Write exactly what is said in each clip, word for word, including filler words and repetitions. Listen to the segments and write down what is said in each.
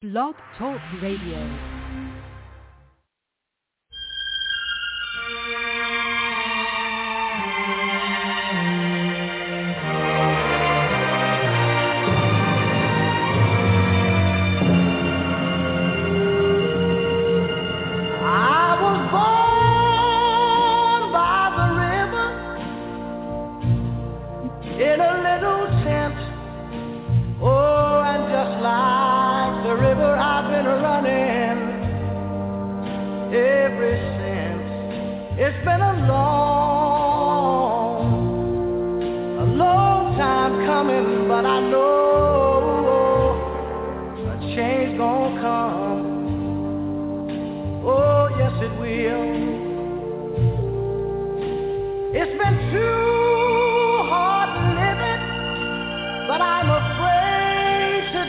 Blog Talk Radio. It's been a long, a long time coming, but I know a change gonna come. Oh, yes it will. It's been too hard living, but I'm afraid to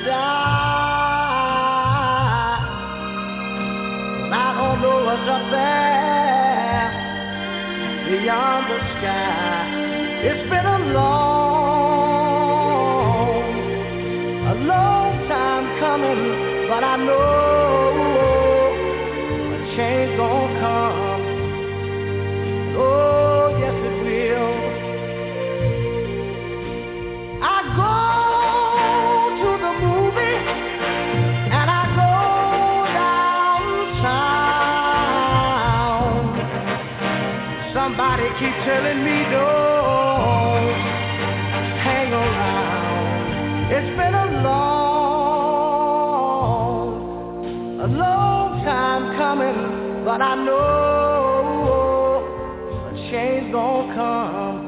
die. I don't know what's up there beyond the sky. It's been a long, a long time coming, but I know a change gonna come. Oh, yes it will. I go to the movie and I go downtown. Somebody keep telling me don't hang around. It's been a long, a long time coming, but I know a change gonna come.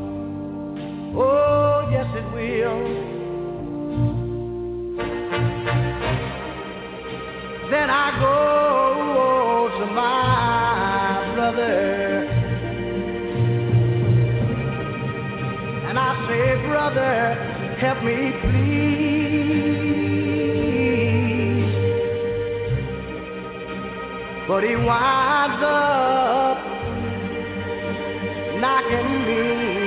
Oh, yes it will. Then I go to my brother and I say, brother, help me please. But he winds up knocking me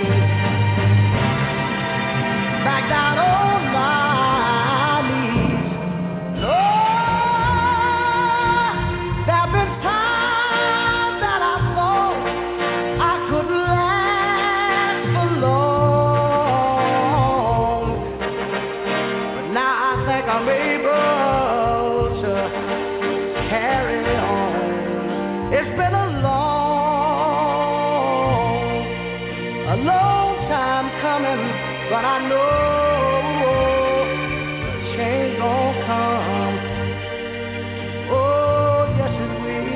back down on my knees. Lord, there've been times that I thought I could last for long, but now I think I'm able to carry on. It's been a long, a long time coming, but I know a change gonna come. Oh, yes it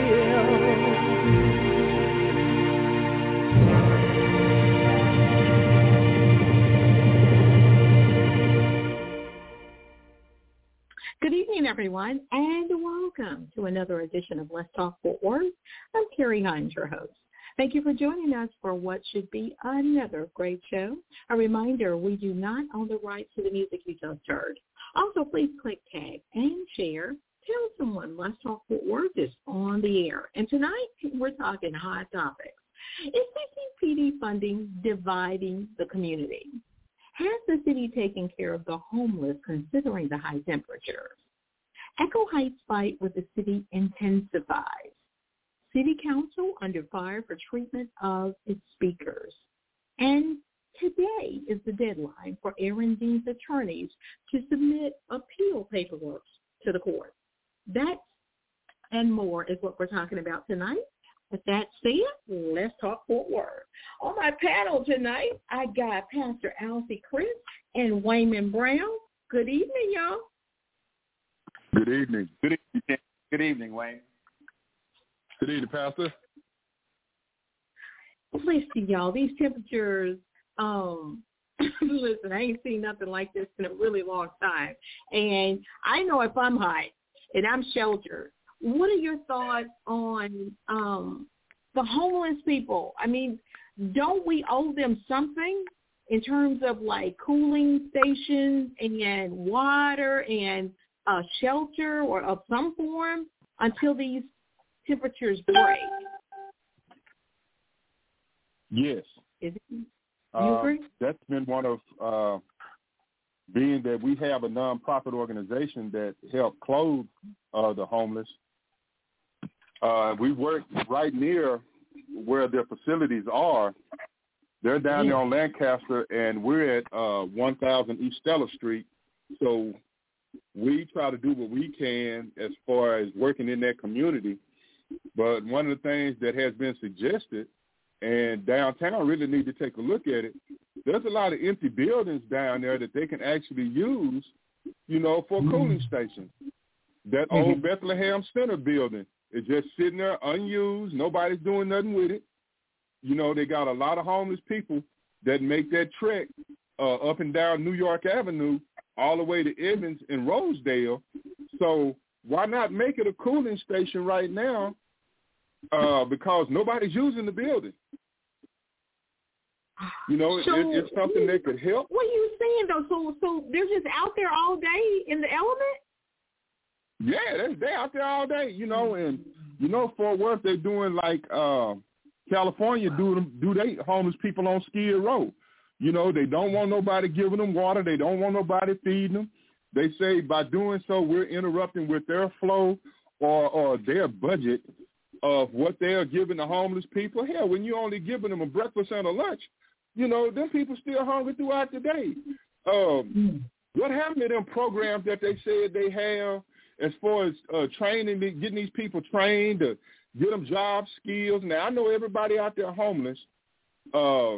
Good evening, everyone, and welcome to another edition of Let's Talk Fort Worth. I'm Carrie Hines, your host. Thank you for joining us for what should be another great show. A reminder, we do not own the rights to the music you just heard. Also, please click tag and share. Tell someone Let's Talk Fort Worth is on the air. And tonight, we're talking hot topics. Is C C P D funding dividing the community? Has the city taken care of the homeless considering the high temperatures? Echo Heights fight with the city intensifies. City Council under fire for treatment of its speakers. And today is the deadline for Aaron Dean's attorneys to submit appeal paperwork to the court. That and more is what we're talking about tonight. With that said, let's talk Fort Worth. On my panel tonight, I got Pastor Alcee Chris and Wayman Brown. Good evening, y'all. Good evening. Good evening. Good evening, Wayne. Good evening, Pastor. Listen, y'all, these temperatures, um, listen, I ain't seen nothing like this in a really long time. And I know if I'm hot and I'm sheltered, what are your thoughts on um, the homeless people? I mean, don't we owe them something in terms of like cooling stations and water and uh, shelter or of some form until these temperatures break? Yes. Is it, you uh, agree? That's been one of uh, being that we have a nonprofit organization that help clothe uh, the homeless, uh, we work right near where their facilities are. They're down there on Lancaster, and we're at uh, one thousand East Stella Street. So we try to do what we can as far as working in that community. But one of the things that has been suggested, and downtown really need to take a look at it, there's a lot of empty buildings down there that they can actually use, you know, for a cooling station. That mm-hmm. old Bethlehem Center building is just sitting there unused. Nobody's doing nothing with it. You know, they got a lot of homeless people that make that trek uh, up and down New York Avenue all the way to Evans and Rosedale. So why not make it a cooling station right now? Uh, because nobody's using the building. You know, so, it, it's something that could help. What are you saying, though? So so they're just out there all day in the element? Yeah, they're, they're out there all day, you know, and, you know, for Worth, they're doing like uh, California do them, do they homeless people on Skid Row. You know, they don't want nobody giving them water. They don't want nobody feeding them. They say by doing so, we're interrupting with their flow or, or their budget of what they are giving the homeless people. Hell, when you're only giving them a breakfast and a lunch, you know, them people still hungry throughout the day. Um, what happened to them programs that they said they have as far as uh, training, getting these people trained to get them job skills? Now, I know everybody out there homeless uh,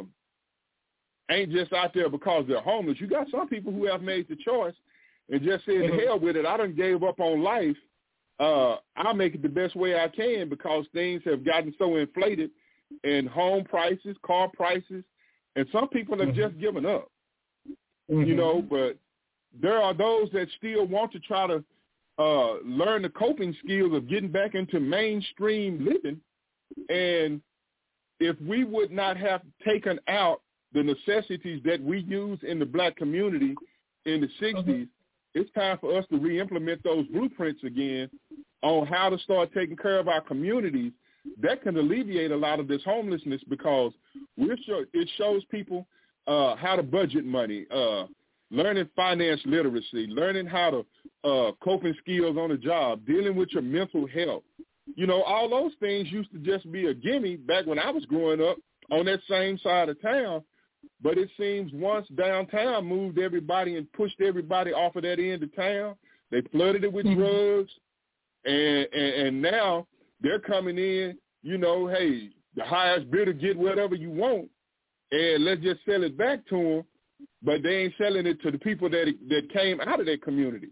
ain't just out there because they're homeless. You got some people who have made the choice and just said, mm-hmm. hell with it, I done gave up on life. Uh, I'll make it the best way I can because things have gotten so inflated in home prices, car prices, and some people have mm-hmm. just given up, mm-hmm. you know, but there are those that still want to try to uh, learn the coping skills of getting back into mainstream living. And if we would not have taken out the necessities that we use in the black community in the sixties, mm-hmm. it's time for us to re-implement those blueprints again on how to start taking care of our communities. That can alleviate a lot of this homelessness because we're sure it shows people uh, how to budget money, uh, learning finance literacy, learning how to uh, coping skills on the job, dealing with your mental health. You know, all those things used to just be a gimme back when I was growing up on that same side of town. But it seems once downtown moved everybody and pushed everybody off of that end of town, they flooded it with mm-hmm. drugs, and, and and now they're coming in, you know, hey, the highest bidder get whatever you want, and let's just sell it back to them, but they ain't selling it to the people that that came out of their community.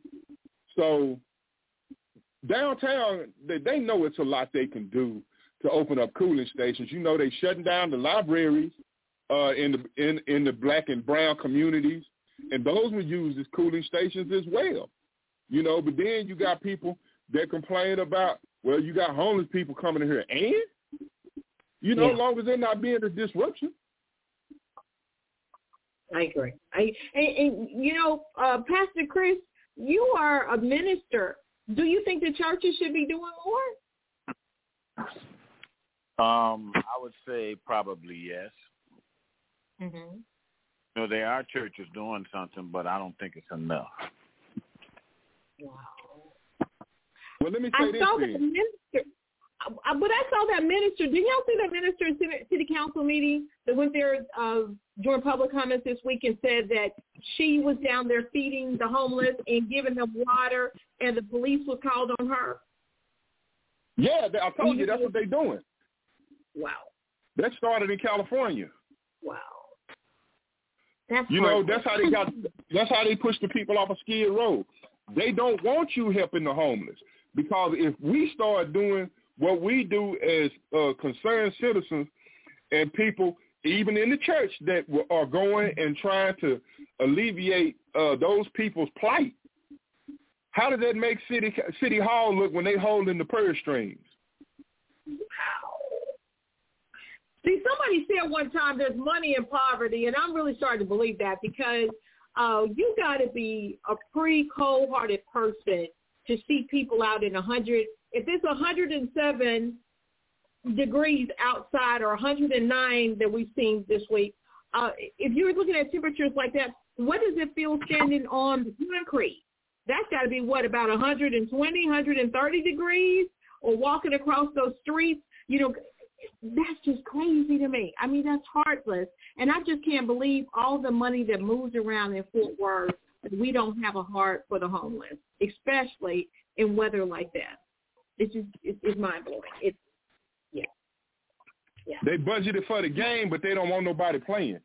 So downtown, they, they know it's a lot they can do to open up cooling stations. You know, they shutting down the libraries uh, in the in, in the black and brown communities, and those were used as cooling stations as well. You know, but then you got people that complain about, well, you got homeless people coming in here, and you know, yeah. as long as they're not being a disruption. I agree. I and, and you know, uh, Pastor Chris, you are a minister. Do you think the churches should be doing more? Um, I would say probably yes. Mm-hmm. You know, there are churches doing something, but I don't think it's enough. Wow. Well, let me say I this saw thing. that minister, but I saw that minister. Did y'all see that minister in city, city council meeting that went there uh, during public comments this week and said that she was down there feeding the homeless and giving them water, and the police was called on her? Yeah, I told you that's what they're doing. Wow. That started in California. Wow. That's you know, that's how they got. That's how they pushed the people off of Skid Row. They don't want you helping the homeless, because if we start doing what we do as uh, concerned citizens and people, even in the church, that are going and trying to alleviate uh, those people's plight, how does that make city city hall look when they hold in the purse strings? Wow. See, somebody said one time there's money in poverty, and I'm really starting to believe that, because uh, you got to be a pretty cold-hearted person to see people out in one hundred. If it's one hundred seven degrees outside or one hundred nine that we've seen this week, uh, if you're looking at temperatures like that, what does it feel standing on the concrete? That's got to be, what, about one hundred twenty, one hundred thirty degrees, or walking across those streets. You know, that's just crazy to me. I mean, that's heartless. And I just can't believe all the money that moves around in Fort Worth, that we don't have a heart for the homeless, especially in weather like that. It's just, it's, it's mind-blowing. It's, yeah. yeah. They budgeted for the game, but they don't want nobody playing.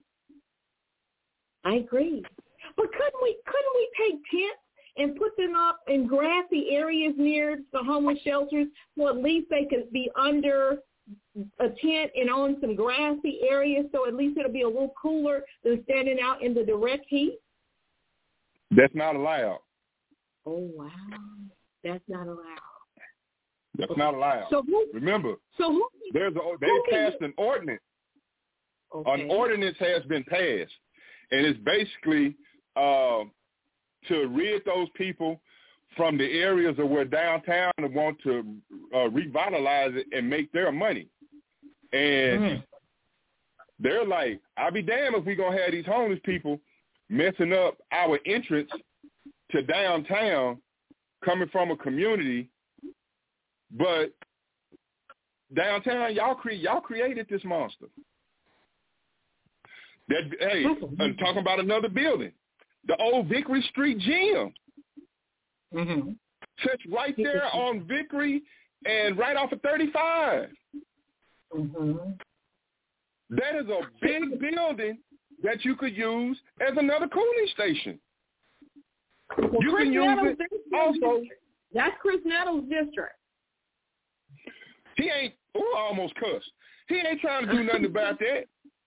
I agree. But couldn't we, couldn't we take tents and put them up in grassy areas near the homeless shelters, so at least they could be under a tent and on some grassy areas, so at least it'll be a little cooler than standing out in the direct heat? That's not allowed. Oh, wow. That's not allowed. That's okay. not allowed. So who, Remember, so who, there's a, they who passed an ordinance. Okay. An ordinance has been passed, and it's basically uh, to rid those people from the areas of where downtown want to uh, revitalize it and make their money. And mm-hmm. they're like, I'll be damned if we're going to have these homeless people messing up our entrance to downtown coming from a community. But downtown, y'all, cre- y'all created this monster. That, hey, I'm talking about another building. The old Vickery Street Gym. Mm-hmm. Sits right there on Vickery and right off of thirty-five. Mm-hmm. That is a big building that you could use as another cooling station. Well, you Chris can use Nettles, it also. That's Chris Nettles' district. He ain't, oh, I almost cussed. He ain't trying to do nothing about that.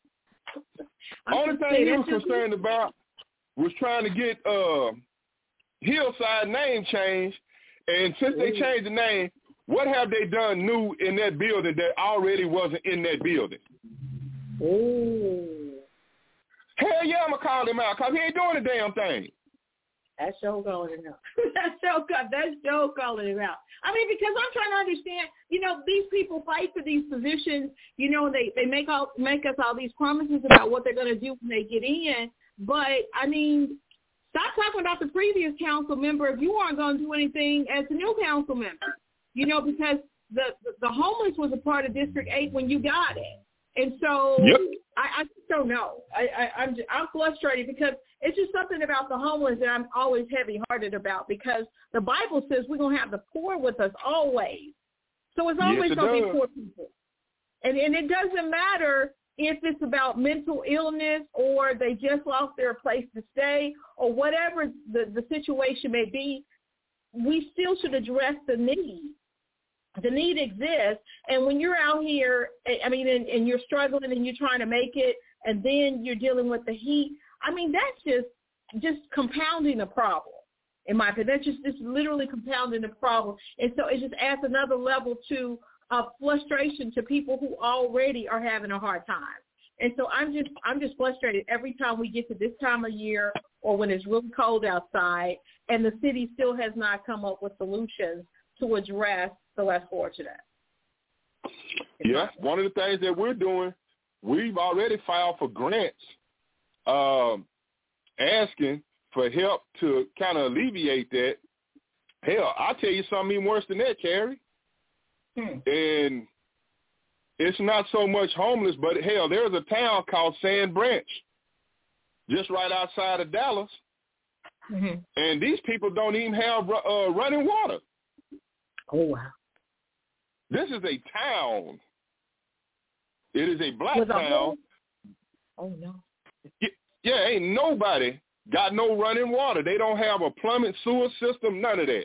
Only thing he was concerned about was trying to get uh, Hillside name changed. And since they changed the name, what have they done new in that building that already wasn't in that building? Oh. Hell yeah, I'm going to call him out because he ain't doing a damn thing. That show calling him out. that show, that show calling him out. I mean, because I'm trying to understand, you know, these people fight for these positions, you know, they, they make all, make us all these promises about what they're going to do when they get in. But, I mean, stop talking about the previous council member if you aren't going to do anything as a new council member, you know, because the, the homeless was a part of District eight when you got it. And so yep. I, I just don't know. I, I, I'm just, I'm frustrated because it's just something about the homeless that I'm always heavy-hearted about because the Bible says we're going to have the poor with us always. So it's always yes, it going to does. be poor people. And, and it doesn't matter if it's about mental illness or they just lost their place to stay or whatever the, the situation may be, we still should address the need. The need exists, and when you're out here, I mean, and, and you're struggling and you're trying to make it, and then you're dealing with the heat, I mean, that's just just compounding the problem, in my opinion. That's just, just literally compounding the problem. And so it just adds another level to uh, frustration to people who already are having a hard time. And so I'm just I'm just frustrated every time we get to this time of year or when it's really cold outside, and the city still has not come up with solutions to address the less fortunate. Yeah, one of the things that we're doing, we've already filed for grants um, asking for help to kind of alleviate that. Hell, I'll tell you something even worse than that, Carrie. Hmm. And it's not so much homeless, but hell, there's a town called Sand Branch just right outside of Dallas. Mm-hmm. And these people don't even have uh, running water. Oh, wow. This is a town. It is a black With town. A whole... Oh, no. Yeah, yeah, ain't nobody got no running water. They don't have a plumbing sewer system, none of that.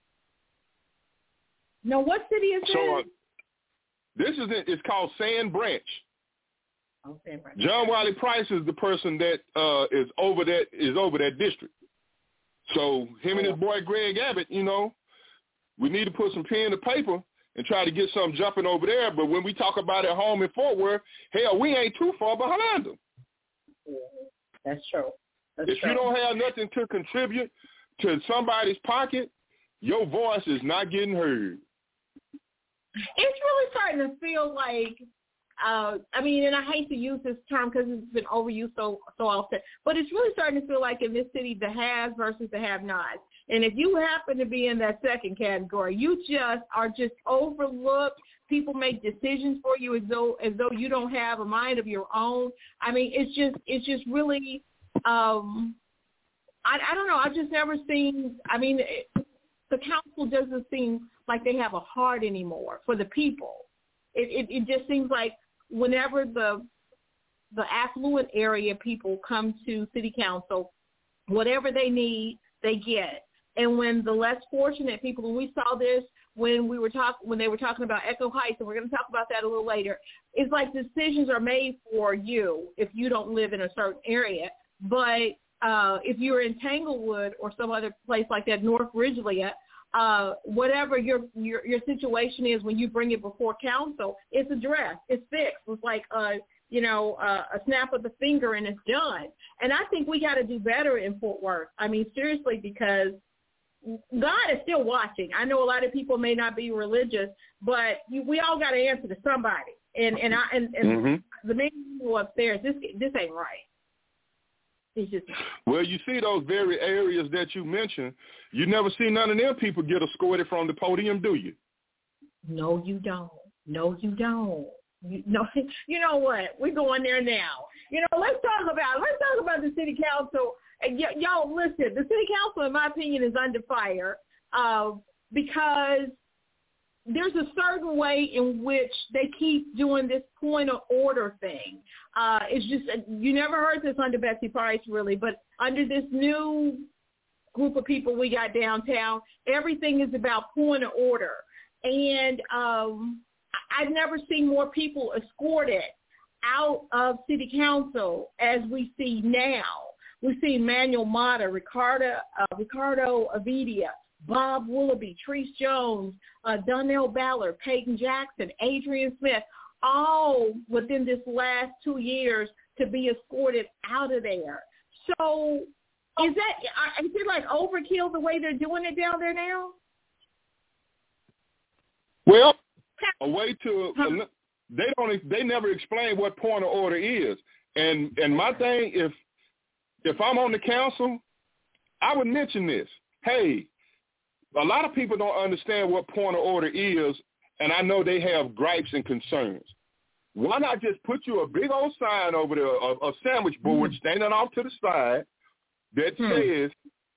No, what city is this? So, uh, this is it. It's called Sand Branch. Oh, Sand Branch. John Wiley Price is the person that uh, is over that is over that district. So him and his boy Greg Abbott, you know, we need to put some pen to paper and try to get something jumping over there. But when we talk about it home in Fort Worth, hell, we ain't too far behind them. That's true. That's if true. you don't have nothing to contribute to somebody's pocket, your voice is not getting heard. It's really starting to feel like, uh, I mean, and I hate to use this term because it's been overused so so often, but it's really starting to feel like in this city the haves versus the have-nots. And if you happen to be in that second category, you just are just overlooked. People make decisions for you as though as though you don't have a mind of your own. I mean, it's just it's just really, um, I, I don't know. I've just never seen. I mean, it, the council doesn't seem like they have a heart anymore for the people. It, it, it just seems like whenever the the affluent area people come to city council, whatever they need, they get. And when the less fortunate people, and we saw this when we were talk when they were talking about Echo Heights, and we're going to talk about that a little later. It's like decisions are made for you if you don't live in a certain area. But uh, if you're in Tanglewood or some other place like that, North Ridgely, uh, whatever your, your your situation is when you bring it before council, it's addressed, it's fixed. It's like uh, you know uh, a snap of the finger and it's done. And I think we got to do better in Fort Worth. I mean, seriously, because God is still watching. I know a lot of people may not be religious, but you, we all got to answer to somebody. And and I and, and mm-hmm. the main people upstairs, this this ain't right. It's just well, you see those very areas that you mentioned. You never see none of them people get escorted from the podium, do you? No, you don't. No, you don't. You know, you know what? We're going there now. You know, let's talk about let's talk about the city council. And y- y'all, listen, the city council, in my opinion, is under fire uh, because there's a certain way in which they keep doing this point of order thing. Uh, it's just, you never heard this under Betsy Price, really, but under this new group of people we got downtown, everything is about point of order. And um, I've never seen more people escorted out of city council as we see now. We've seen Manuel Mata, Ricardo, uh, Ricardo Avidia, Bob Willoughby, Treese Jones, uh, Donnell Ballard, Peyton Jackson, Adrian Smith, all within this last two years to be escorted out of there. So is that, is it like overkill the way they're doing it down there now? Well, a way to, huh? they don't, they never explain what point of order is. And, and my thing, if, If I'm on the council, I would mention this. Hey, a lot of people don't understand what point of order is, and I know they have gripes and concerns. Why not just put you a big old sign over there, a, a sandwich board mm-hmm. standing off to the side that mm-hmm. says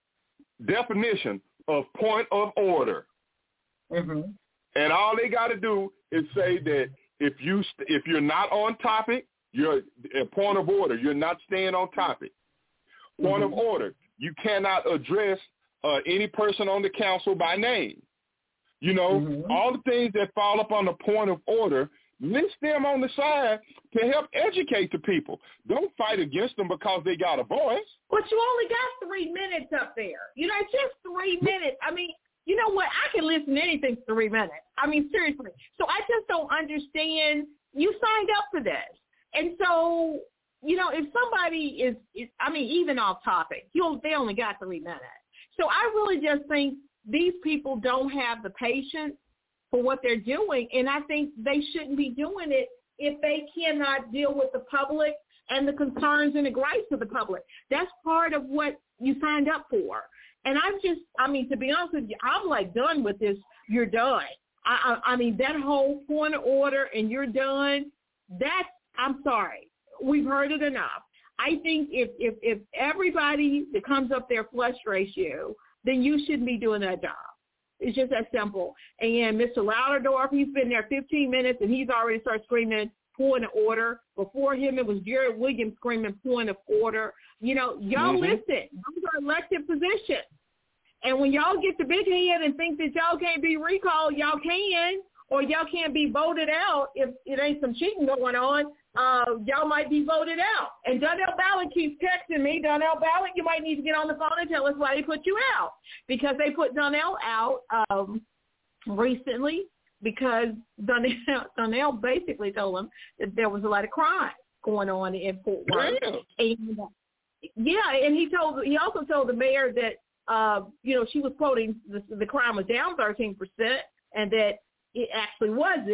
definition of point of order. Mm-hmm. And all they got to do is say that if, you, if you're not on topic, you're a point of order. You're not staying on topic. Point mm-hmm. of order. You cannot address uh, any person on the council by name. You know, mm-hmm. all the things that fall up on the point of order, list them on the side to help educate the people. Don't fight against them because they got a voice. But you only got three minutes up there. You know, it's just three minutes. I mean, you know what? I can listen to anything for three minutes. I mean, seriously. So I just don't understand. You signed up for this. And so, you know, if somebody is, is I mean, even off topic, you they only got three minutes. So I really just think these people don't have the patience for what they're doing, and I think they shouldn't be doing it if they cannot deal with the public and the concerns and the gripes of the public. That's part of what you signed up for. And I'm just, I mean, to be honest with you, I'm like done with this. You're done. I, I, I mean, that whole point of order and you're done, that's, I'm sorry. We've heard it enough. I think if, if, if everybody that comes up there frustrates you, then you shouldn't be doing that job. It's just that simple. And Mister Lauderdorff, he's been there fifteen minutes, and he's already started screaming point of order. Before him, it was Jared Williams screaming point of order. You know, y'all mm-hmm. listen. Those are elected positions. And when y'all get the big head and think that y'all can't be recalled, y'all can, or y'all can't be voted out if it ain't some cheating going on. Uh, y'all might be voted out. And Donnell Ballard keeps texting me, Donnell Ballard, you might need to get on the phone and tell us why they put you out. Because they put Donnell out um, recently because Donnell, Donnell basically told them that there was a lot of crime going on in Fort Worth. And, uh, yeah, and he told he also told the mayor that, uh, you know, she was quoting the, the crime was down thirteen percent and that it actually wasn't.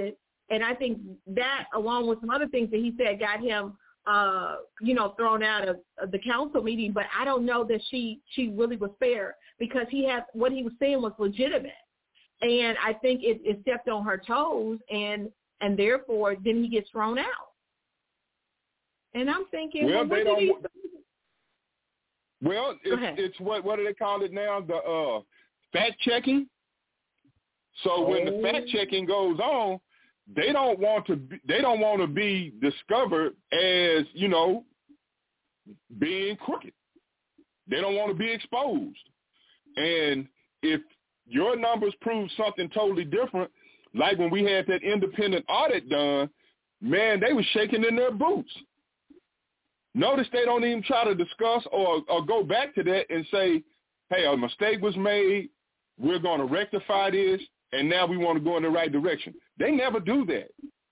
And I think that, along with some other things that he said, got him, uh, you know, thrown out of, of the council meeting. But I don't know that she, she really was fair, because he had, what he was saying was legitimate. And I think it, it stepped on her toes, and, and therefore then he gets thrown out. And I'm thinking, well, well, what they did don't, he well, it's, it's what, what do they call it now? The uh, fact checking. So oh. when the fact checking goes on, they don't want to be, they don't want to be discovered as, you know, being crooked. They don't want to be exposed. And if your numbers prove something totally different, like when we had that independent audit done, man, they were shaking in their boots. Notice they don't even try to discuss or, or go back to that and say, hey, a mistake was made, we're going to rectify this, and now we want to go in the right direction. They never do that.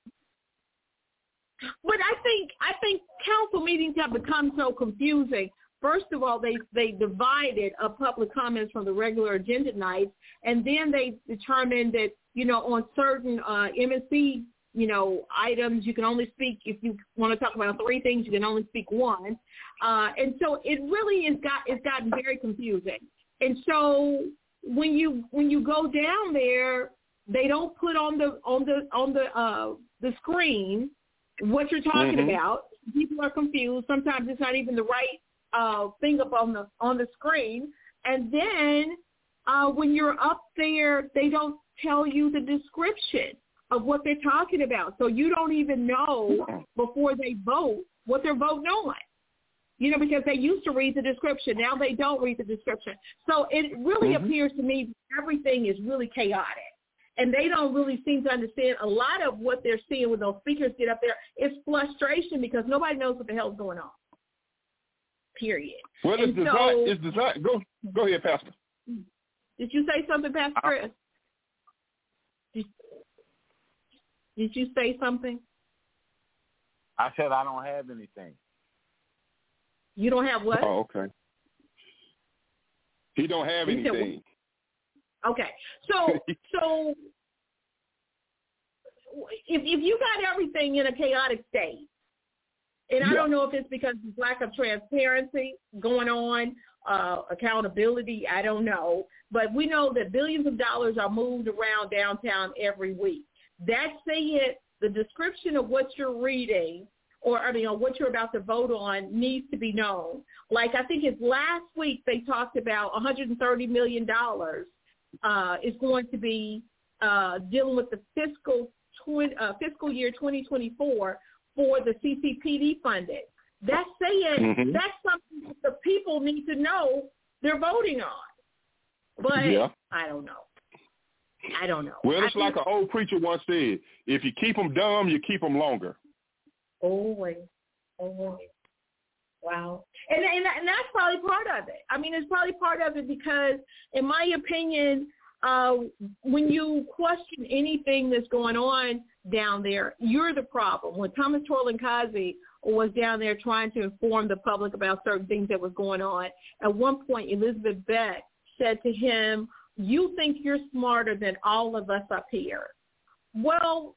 But I think I think council meetings have become so confusing. First of all, they, they divided up public comments from the regular agenda nights, and then they determined that, you know, on certain uh, M S C, you know, items, you can only speak, if you want to talk about three things, you can only speak one. Uh, and so it really is got, it's gotten very confusing. And so when you when you go down there, they don't put on the on the on the uh, the screen what you're talking mm-hmm. about. People are confused. Sometimes it's not even the right uh, thing up on the on the screen. And then uh, when you're up there, they don't tell you the description of what they're talking about. So you don't even know before they vote what they're voting on. You know, because they used to read the description. Now they don't read the description. So it really mm-hmm. appears to me everything is really chaotic. And they don't really seem to understand a lot of what they're seeing when those speakers get up there. It's frustration because nobody knows what the hell's going on, period. Well, it's designed. So, it's designed. Go, go ahead, Pastor. Did you say something, Pastor Chris? Did, did you say something? I said I don't have anything. You don't have what? Oh, okay. He don't have you anything. Said, okay. So so if if you got everything in a chaotic state, and I yeah. don't know if it's because of lack of transparency going on, uh, accountability, I don't know. But we know that billions of dollars are moved around downtown every week. That said, the description of what you're reading or, I mean, or what you're about to vote on needs to be known. Like, I think it's last week they talked about one hundred thirty million dollars uh, is going to be uh, dealing with the fiscal tw- uh, fiscal year twenty twenty-four for the C C P D funding. That's saying mm-hmm. that's something that the people need to know they're voting on. But yeah. I don't know. I don't know. Well, it's I like think, an old preacher once said, if you keep them dumb, you keep them longer. Always. Always. Wow. And, and and that's probably part of it. I mean, it's probably part of it because, in my opinion, uh, when you question anything that's going on down there, you're the problem. When Thomas Torlin-Kazi was down there trying to inform the public about certain things that was going on, at one point Elizabeth Beck said to him, "You think you're smarter than all of us up here." Well,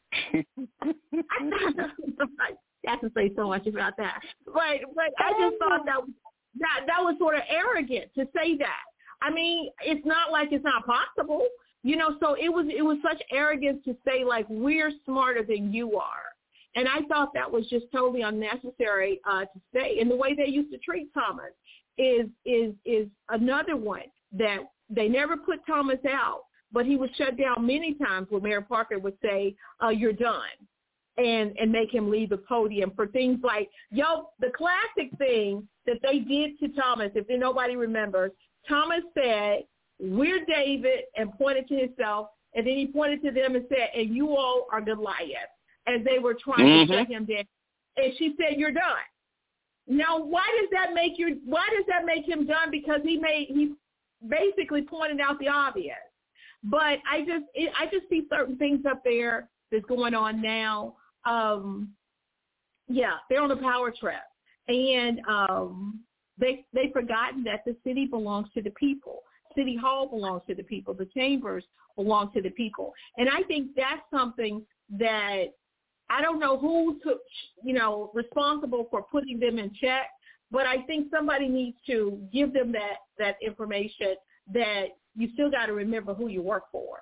I have to say so much about that, but but I just thought that that that was sort of arrogant to say that. I mean, it's not like it's not possible, you know. So it was it was such arrogance to say like we're smarter than you are, and I thought that was just totally unnecessary uh, to say. And the way they used to treat Thomas is is is another one that they never put Thomas out, but he was shut down many times where Mayor Parker would say, uh, "You're done." And, and make him leave the podium for things like, yo, the classic thing that they did to Thomas, if nobody remembers, Thomas said, "We're David," and pointed to himself, and then he pointed to them and said, "And you all are Goliath," as they were trying mm-hmm. to shut him down. And she said, "You're done." Now, why does that make you? Why does that make him done? Because he made he basically pointed out the obvious. But I just it, I just see certain things up there that's going on now. Um, yeah, they're on a power trip, and um, they they've forgotten that the city belongs to the people. City Hall belongs to the people. The chambers belong to the people. And I think that's something that I don't know who took, you know, responsible for putting them in check, but I think somebody needs to give them that, that information that you still got to remember who you work for.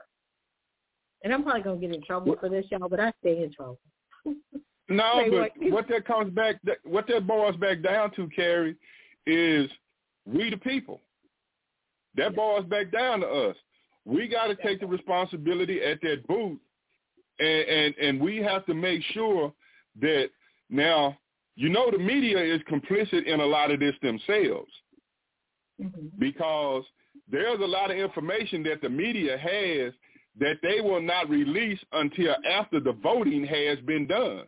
And I'm probably going to get in trouble for this, y'all, but I stay in trouble. No, but what that comes back, what that boils back down to, Carrie, is we the people. That boils back down to us. We got to take the responsibility at that booth, and, and, and we have to make sure that now, you know, the media is complicit in a lot of this themselves, mm-hmm. because there's a lot of information that the media has that they will not release until after the voting has been done.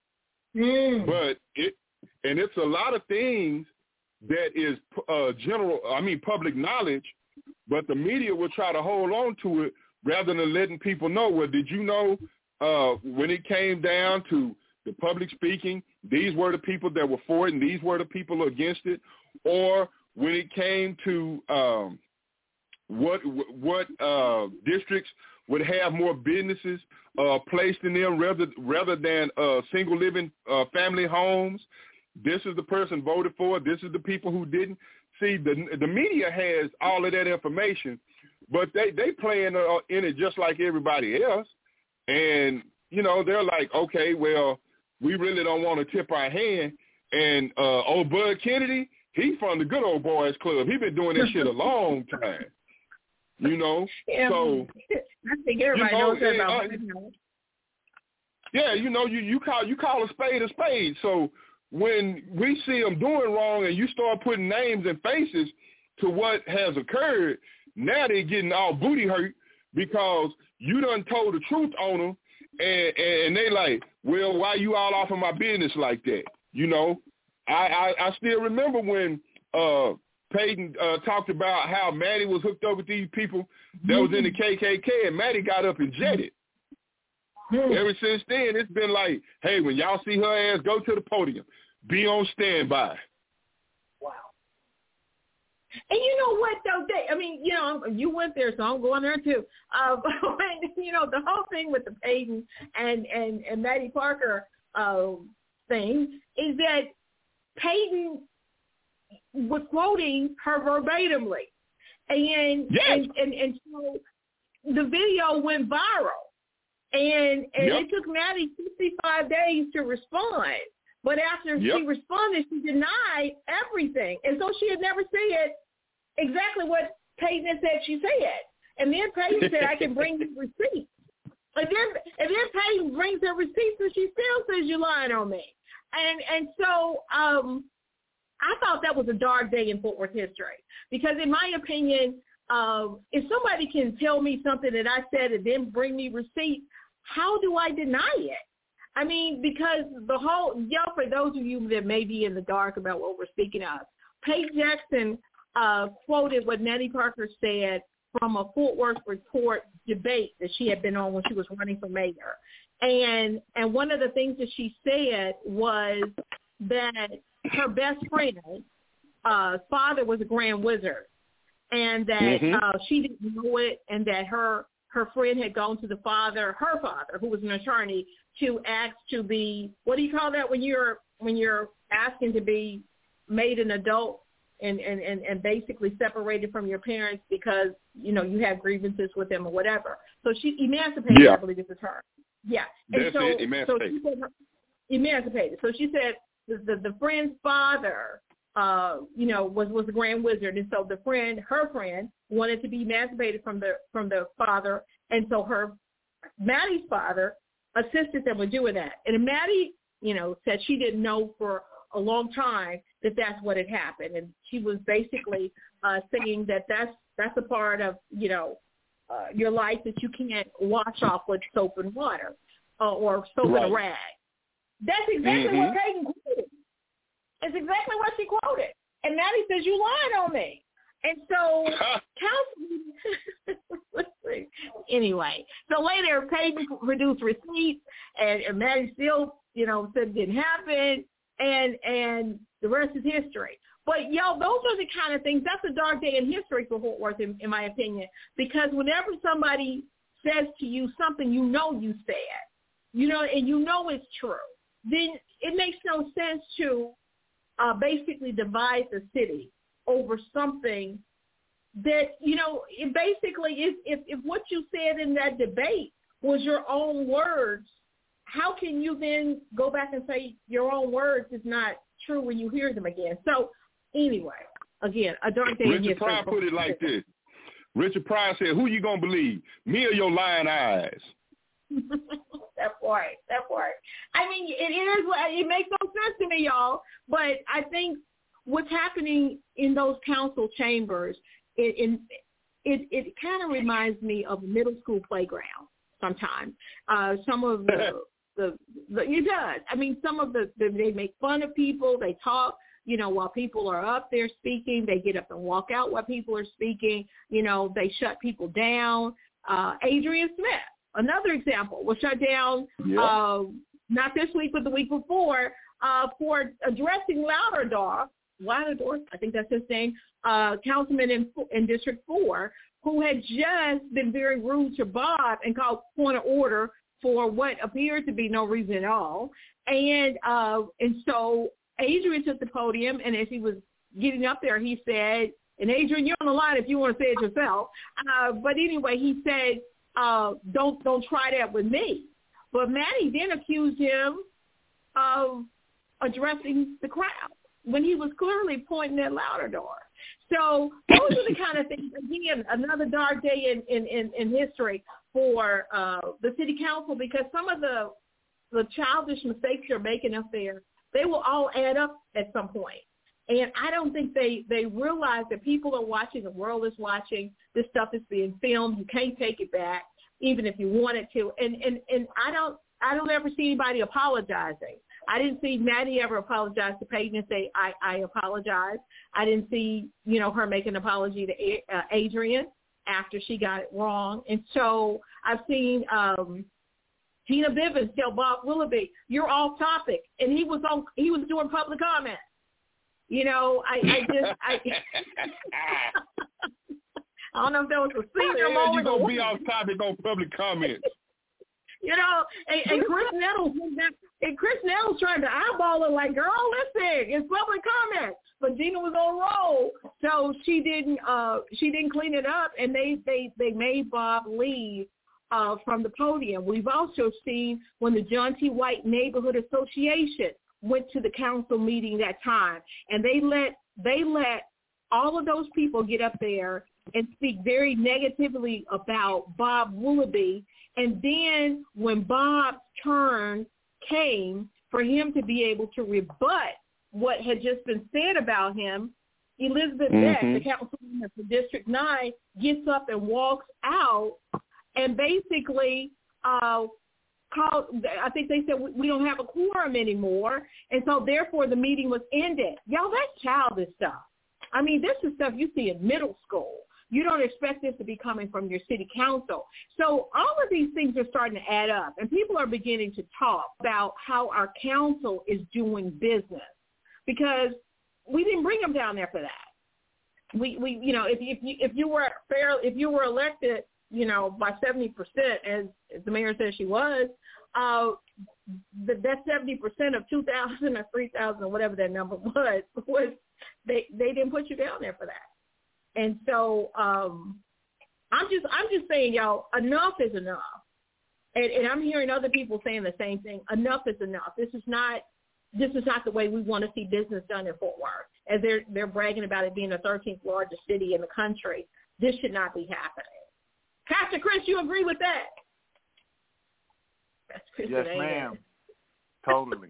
Mm. But it, and it's a lot of things that is uh, general, I mean, public knowledge, but the media will try to hold on to it rather than letting people know, well, did you know uh, when it came down to the public speaking, these were the people that were for it and these were the people against it? Or when it came to um, what what uh, districts would have more businesses uh, placed in them rather rather than uh, single living uh, family homes. This is the person voted for. This is the people who didn't. See, the the media has all of that information, but they they playing uh, in it just like everybody else. And you know, they're like, okay, well, we really don't want to tip our hand. And uh, old Bud Kennedy, he's from the good old boys club. He's been doing this shit a long time. You know, yeah, so I think everybody you know, knows that about uh, yeah, you know, you, you call you call a spade a spade. So when we see them doing wrong and you start putting names and faces to what has occurred, now they're getting all booty hurt because you done told the truth on them, and, and they like, well, why you all off of my business like that? You know, I, I, I still remember when uh, Peyton uh, talked about how Maddie was hooked up with these people that was in the K K K, and Maddie got up and jetted. Hmm. Ever since then, it's been like, hey, when y'all see her ass, go to the podium. Be on standby. Wow. And you know what, though? They, I mean, you know, you went there, so I'm going there, too. Uh, but, you know, the whole thing with the Peyton and, and, and Maddie Parker uh, thing is that Peyton was quoting her verbatimly. And, yes. and, and, and so the video went viral. And, and yep. it took Maddie sixty-five days to respond. But after yep. she responded, she denied everything. And so she had never said exactly what Peyton had said she said. And then Peyton said, I can bring you receipts. And then, and then Peyton brings her receipts, and she still says, you're lying on me. And and so um, I thought that was a dark day in Fort Worth history. Because in my opinion, uh, if somebody can tell me something that I said and then bring me receipts, how do I deny it? I mean, because the whole, y'all, for those of you that may be in the dark about what we're speaking of, Paige Jackson uh, quoted what Maddie Parker said from a Fort Worth Report debate that she had been on when she was running for mayor. And and one of the things that she said was that her best friend, uh, father was a Grand Wizard, and that mm-hmm. uh, she didn't know it, and that her her friend had gone to the father, her father, who was an attorney, to ask to be, what do you call that when you're when you're asking to be made an adult and, and, and, and basically separated from your parents because, you know, you have grievances with them or whatever. So she emancipated, yeah. I believe is the term. Yeah. And That's so, it, emancipated. So she said her, emancipated. So she said the, the, the friend's father, uh, you know, was, was a Grand Wizard. And so the friend, her friend, wanted to be emancipated from the from the father. And so her, Maddie's father, assisted them with doing that. And Maddie, you know, said she didn't know for a long time that that's what had happened. And she was basically uh, saying that that's, that's a part of, you know, uh, your life that you can't wash off with soap and water uh, or soap right. and a rag. That's exactly mm-hmm. what Peyton quoted. It's exactly what she quoted. And Maddie says, you lied on me. And so, counseling, anyway, so later Peyton produced receipts, and, and Maddie still, you know, said it didn't happen, and and the rest is history. But, y'all, those are the kind of things, that's a dark day in history for Fort Worth, in, in my opinion, because whenever somebody says to you something you know you said, you know, and you know it's true, then it makes no sense to uh, basically divide the city over something that, you know, it basically is, if, if what you said in that debate was your own words, how can you then go back and say your own words is not true when you hear them again? So anyway, again, a dark day in history. Richard Pryor put it like this. Richard Pryor said, who you going to believe, me or your lying eyes? That part, that part. I mean, it is, it makes no sense to me, y'all, but I think what's happening in those council chambers, it it, it, it kind of reminds me of a middle school playground sometimes. Uh, some of the, the, the, it does. I mean, some of the, the, they make fun of people, they talk, you know, while people are up there speaking, they get up and walk out while people are speaking, you know, they shut people down. Uh, Adrian Smith, another example, was shut down yeah. uh, not this week, but the week before uh, for addressing Lauderdorff, Lauderdorff, I think that's his name, uh, councilman in, in District four, who had just been very rude to Bob and called point of order for what appeared to be no reason at all. And uh, and so Adrian took the podium, and as he was getting up there, he said, and Adrian, you're on the line if you want to say it yourself. Uh, but anyway, he said, uh, don't don't try that with me. But Maddie then accused him of addressing the crowd when he was clearly pointing at Lauderdorff. So those are the kind of things, again, another dark day in, in, in, in history for uh, the city council, because some of the the childish mistakes they're making up there, they will all add up at some point. And I don't think they, they realize that people are watching, the world is watching, this stuff is being filmed, you can't take it back, even if you wanted to. And, and, and I don't I don't ever see anybody apologizing. I didn't see Maddie ever apologize to Peyton and say, I, I apologize. I didn't see, you know, her make an apology to uh, Adrian after she got it wrong. And so I've seen um, Gina Bivens tell Bob Willoughby, you're off topic. And he was on, he was doing public comment. You know, I, I just, I, I don't know if that was a senior yeah, moment. You're going to be off topic on public comments. You know, and, and Chris Nettles, and Chris Nettles trying to eyeball her like, girl, listen, it's public comment. But Gina was on roll, so she didn't, uh, she didn't clean it up, and they, they, they made Bob leave uh, from the podium. We've also seen when the John T. White Neighborhood Association went to the council meeting that time, and they let they let all of those people get up there and speak very negatively about Bob Willoughby. And then when Bob's turn came for him to be able to rebut what had just been said about him, Elizabeth mm-hmm. Beck, the councilwoman for District nine, gets up and walks out and basically uh, called, I think they said, we don't have a quorum anymore, and so therefore the meeting was ended. Y'all, that's childish stuff. I mean, this is stuff you see in middle school. You don't expect this to be coming from your city council. So all of these things are starting to add up, and people are beginning to talk about how our council is doing business, because we didn't bring them down there for that. We, we, you know, if if you if you were fair, if you were elected, you know, by seventy percent, as, as the mayor said she was, uh, the, that seventy percent of two thousand or three thousand or whatever that number was, was they they didn't put you down there for that. And so um, I'm just I'm just saying, y'all, enough is enough. And, and I'm hearing other people saying the same thing. Enough is enough. This is not this is not the way we want to see business done in Fort Worth. As they're they're bragging about it being the thirteenth largest city in the country. This should not be happening. Pastor Chris, you agree with that? Chris, yes, ma'am. Totally.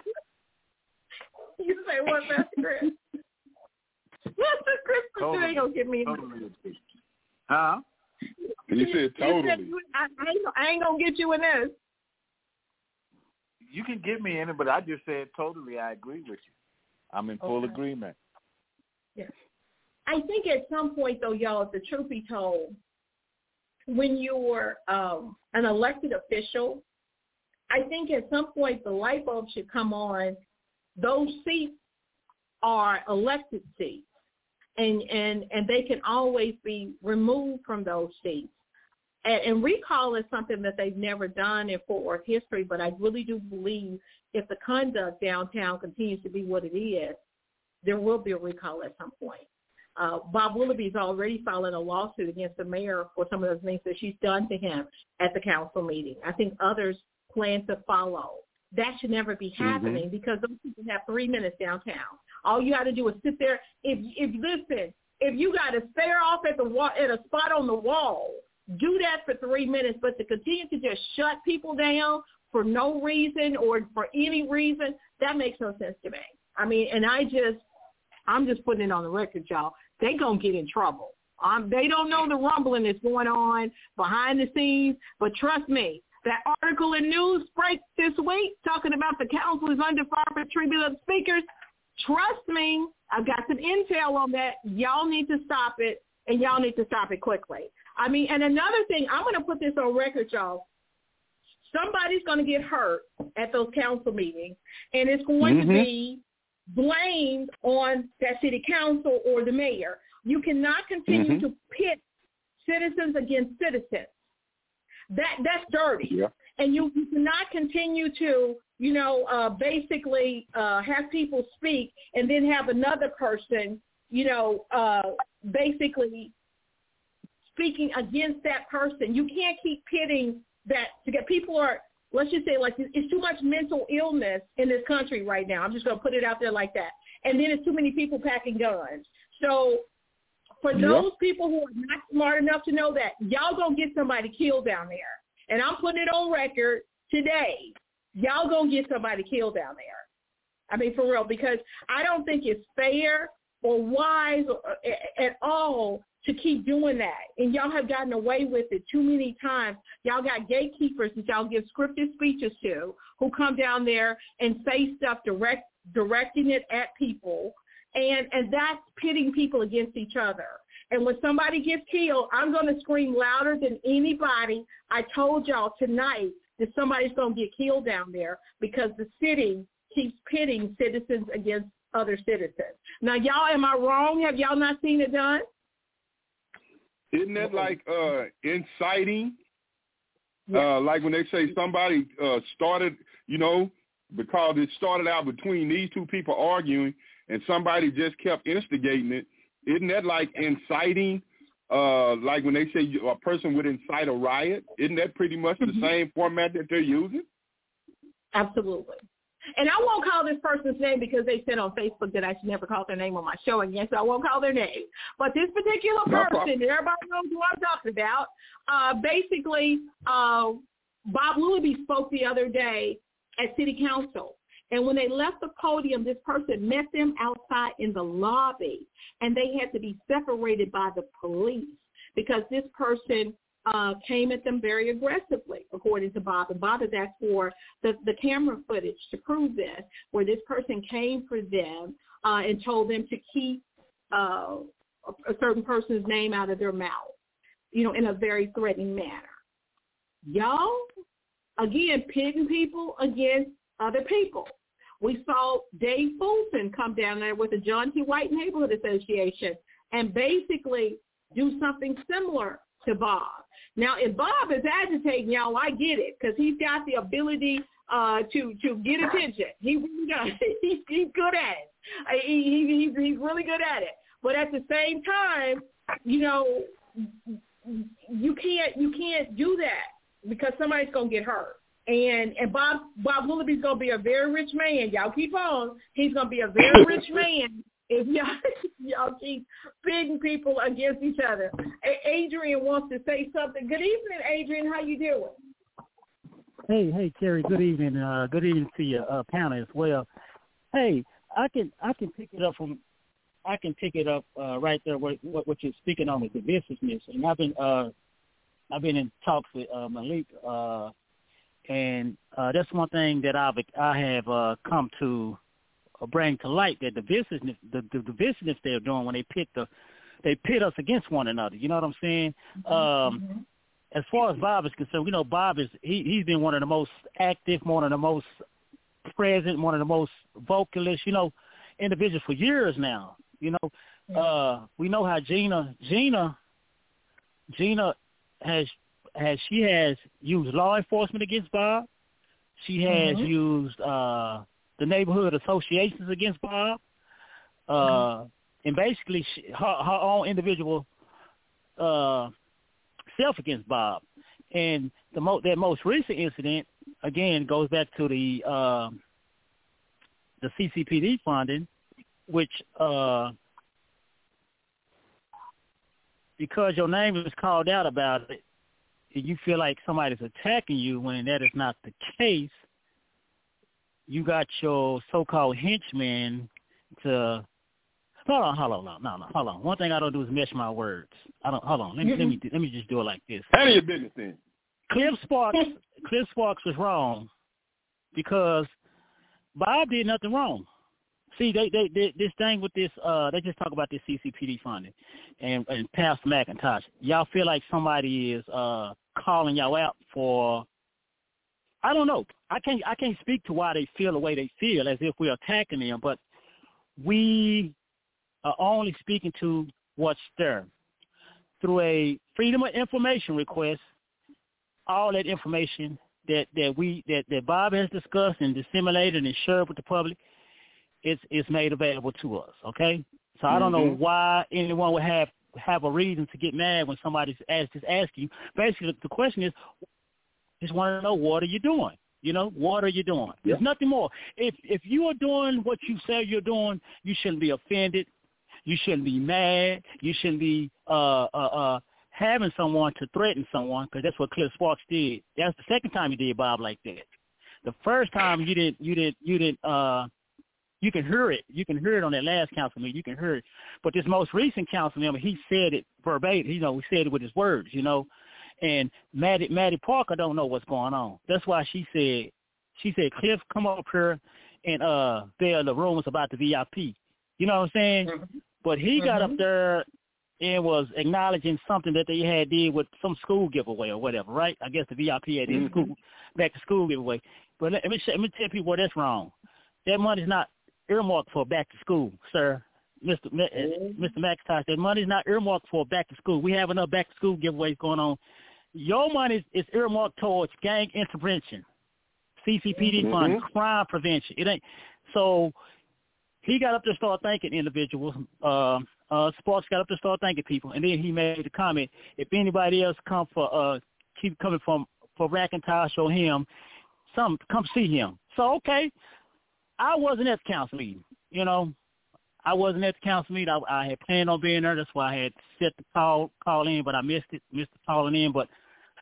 You say what, Pastor Chris? Pastor Chris, totally. You ain't gonna get me. Totally. Huh? He said totally. Said, I, I, ain't, I ain't gonna get you in this. You can get me in it, but I just said totally. I agree with you. I'm in full okay. agreement. Yes. I think at some point, though, y'all, if the truth be told, when you're um, an elected official, I think at some point the light bulb should come on. Those seats are elected seats, and, and, and they can always be removed from those seats. And, and recall is something that they've never done in Fort Worth history, but I really do believe if the conduct downtown continues to be what it is, there will be a recall at some point. Uh, Bob Willoughby's already filing a lawsuit against the mayor for some of those things that she's done to him at the council meeting. I think others plan to follow. That should never be happening mm-hmm. because those people have three minutes downtown. All you got to do is sit there. If, if listen, if you got to stare off at the wall, at a spot on the wall, do that for three minutes. But to continue to just shut people down for no reason or for any reason, that makes no sense to me. I mean, and I just, I'm just putting it on the record, y'all. They gonna get in trouble. Um, they don't know the rumbling that's going on behind the scenes, but trust me, that article in Newsbreak this week talking about the council is under fire for treatment of speakers, trust me, I've got some intel on that. Y'all need to stop it, and y'all need to stop it quickly. I mean, and another thing, I'm going to put this on record, y'all. Somebody's going to get hurt at those council meetings, and it's going mm-hmm. to be blamed on that city council or the mayor. You cannot continue mm-hmm. to pit citizens against citizens. That that's dirty. Yeah. And you, you cannot continue to, you know, uh, basically uh, have people speak and then have another person, you know, uh, basically speaking against that person. You can't keep pitting that to get people are, let's just say, like, it's too much mental illness in this country right now. I'm just going to put it out there like that. And then it's too many people packing guns. So for yep. those people who are not smart enough to know that, y'all going to get somebody killed down there. And I'm putting it on record today. Y'all going to get somebody killed down there. I mean, for real, because I don't think it's fair or wise or, at all to keep doing that. And y'all have gotten away with it too many times. Y'all got gatekeepers that y'all give scripted speeches to who come down there and say stuff direct, directing it at people. And, and that's pitting people against each other. And when somebody gets killed, I'm going to scream louder than anybody. I told y'all tonight that somebody's going to get killed down there because the city keeps pitting citizens against other citizens. Now, y'all, am I wrong? Have y'all not seen it done? Isn't that like uh, inciting? Yeah. Uh, like when they say somebody uh, started, you know, because it started out between these two people arguing and somebody just kept instigating it. Isn't that like inciting? Uh, like when they say a person would incite a riot? Isn't that pretty much the mm-hmm. same format that they're using? Absolutely. And I won't call this person's name because they said on Facebook that I should never call their name on my show again, so I won't call their name. But this particular person, and everybody knows who I'm talking about, uh, basically uh, Bob Willoughby spoke the other day at City Council. And when they left the podium, this person met them outside in the lobby, and they had to be separated by the police because this person uh, came at them very aggressively, according to Bob. And Bob has asked for the, the camera footage to prove this, where this person came for them uh, and told them to keep uh, a, a certain person's name out of their mouth, you know, in a very threatening manner. Y'all, again, pitting people against other people. We saw Dave Fulton come down there with the John T. White Neighborhood Association and basically do something similar to Bob. Now, if Bob is agitating, y'all, I get it, because he's got the ability uh, to to get attention. He really does. He's, he's good at it. He, he, he's, he's really good at it. But at the same time, you know, you can't you can't do that because somebody's gonna get hurt. And and Bob Bob Willoughby's gonna be a very rich man. Y'all keep on. He's gonna be a very rich man if y'all y'all keep pitting people against each other. A- Adrian wants to say something. Good evening, Adrian. How you doing? Hey, hey, Terry. Good evening. Uh, good evening to your uh, panel as well. Hey, I can I can pick it up from I can pick it up uh, right there. What, what what you're speaking on is divisiveness, and I've been uh, I've been in talks with uh, Malik. Uh, And uh, that's one thing that I've I have uh, come to bring to light, that the divisiveness, the, the divisiveness they're doing when they pit the they pit us against one another. You know what I'm saying? Mm-hmm. Um, mm-hmm. As far as Bob is concerned, you know, Bob is he he's been one of the most active, one of the most present, one of the most vocalist. You know, individuals for years now. You know, uh, we know how Gina, Gina, Gina has has she has used law enforcement against Bob. She has mm-hmm. used uh, the neighborhood associations against Bob, uh, mm-hmm. and basically she, her, her own individual uh, self against Bob. And the mo- that most recent incident again goes back to the uh, the C C P D funding, which uh, because your name is called out about it, you feel like somebody's attacking you when that is not the case. You got your so-called henchmen to hold on, hold on, no, no, no, hold on. One thing I don't do is mesh my words. I don't. Hold on. Let me mm-hmm. let me let me just do it like this. Handle your business then. Cliff Sparks, Cliff Sparks was wrong because Bob did nothing wrong. See, they, they, they this thing with this, uh, they just talk about this C C P D funding and, and Pastor McIntosh. Y'all feel like somebody is uh, calling y'all out for, I don't know. I can't I can't speak to why they feel the way they feel as if we're attacking them, but we are only speaking to what's there. Through a Freedom of Information request, all that information that, that we that, that Bob has discussed and disseminated and shared with the public, it's it's made available to us. Okay, so I don't mm-hmm. know why anyone would have have a reason to get mad when somebody's asked just asking you. Basically, the question is, just want to know, what are you doing? You know, what are you doing? Yeah. There's nothing more. If if you are doing what you say you're doing, you shouldn't be offended. You shouldn't be mad. You shouldn't be uh uh. uh having someone to threaten someone, because that's what Cliff Sparks did. That's the second time he did Bob like that. The first time you didn't, you didn't, you didn't. Uh, you can hear it. You can hear it on that last council meeting. You can hear it. But this most recent council member, he said it verbatim. You know, he said it with his words. You know, and Maddie, Maddie Parker don't know what's going on. That's why she said, she said, Cliff, come up here and uh, there the rumors about the V I P. You know what I'm saying? Mm-hmm. But he mm-hmm. got up there and was acknowledging something that they had did with some school giveaway or whatever, right? I guess the V I P had did mm-hmm. school, back to school giveaway. But let me, let me tell people where that's wrong. That money's not earmarked for back to school, sir. Mister Mm-hmm. Mister McIntosh, that money's not earmarked for back to school. We have enough back to school giveaways going on. Your money is earmarked towards gang intervention, C C P D mm-hmm. fund, crime prevention. It ain't so. He got up there and started thanking individuals. Uh, uh, Sparks got up there and started thanking people, and then he made the comment: if anybody else come for uh, keep coming from for McIntosh or him, some come see him. So okay, I wasn't at the council meeting. You know, I wasn't at the council meeting. I, I had planned on being there. That's why I had set the call call in, but I missed it, missed the calling in. But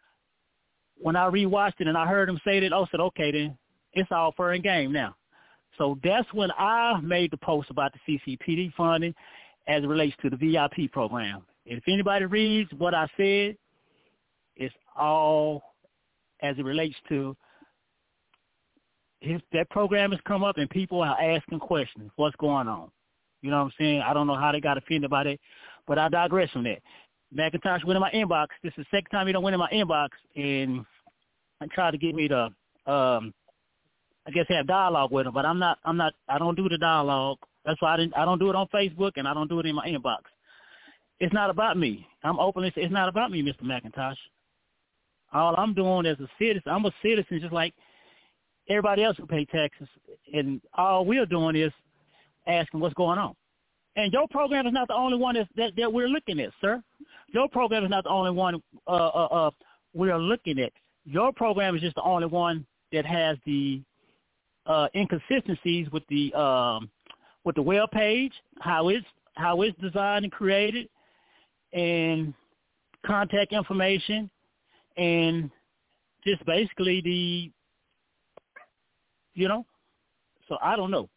when I rewatched it and I heard him say that, I said, okay, then it's all fair and game now. So that's when I made the post about the C C P D funding as it relates to the V I P program. If anybody reads what I said, it's all as it relates to his, that program has come up and people are asking questions. What's going on? You know what I'm saying? I don't know how they got offended by that, but I digress from that. McIntosh went in my inbox. This is the second time he don't went in my inbox and tried to get me to um, I guess have dialogue with him, but I'm not, I'm not, I don't do the dialogue. That's why I didn't, I don't do it on Facebook and I don't do it in my inbox. It's not about me. I'm openly, it's not about me, Mister McIntosh. All I'm doing as a citizen, I'm a citizen just like everybody else who pay taxes, and all we're doing is asking what's going on. And your program is not the only one that, that we're looking at, sir. Your program is not the only one uh, uh, uh, we're looking at. Your program is just the only one that has the Uh, inconsistencies with the um, with the web page, how it's how it's designed and created, and contact information, and just basically the, you know. So I don't know.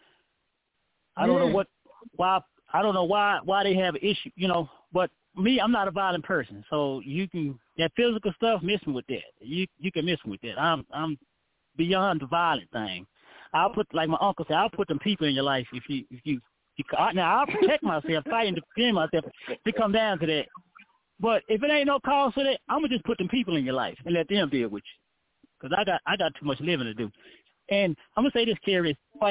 I don't know what why I don't know why why they have an issue, you know. But me, I'm not a violent person, so you can that physical stuff miss me with that. You you can miss me with that. I'm I'm beyond the violent thing. I'll put, like my uncle said, I'll put them people in your life if you, if you, you now I'll protect myself, fight and defend myself if it come down to that. But if it ain't no cause for that, I'm going to just put them people in your life and let them deal with you. Because I got, I got too much living to do. And I'm going to say this, Kerry, as far as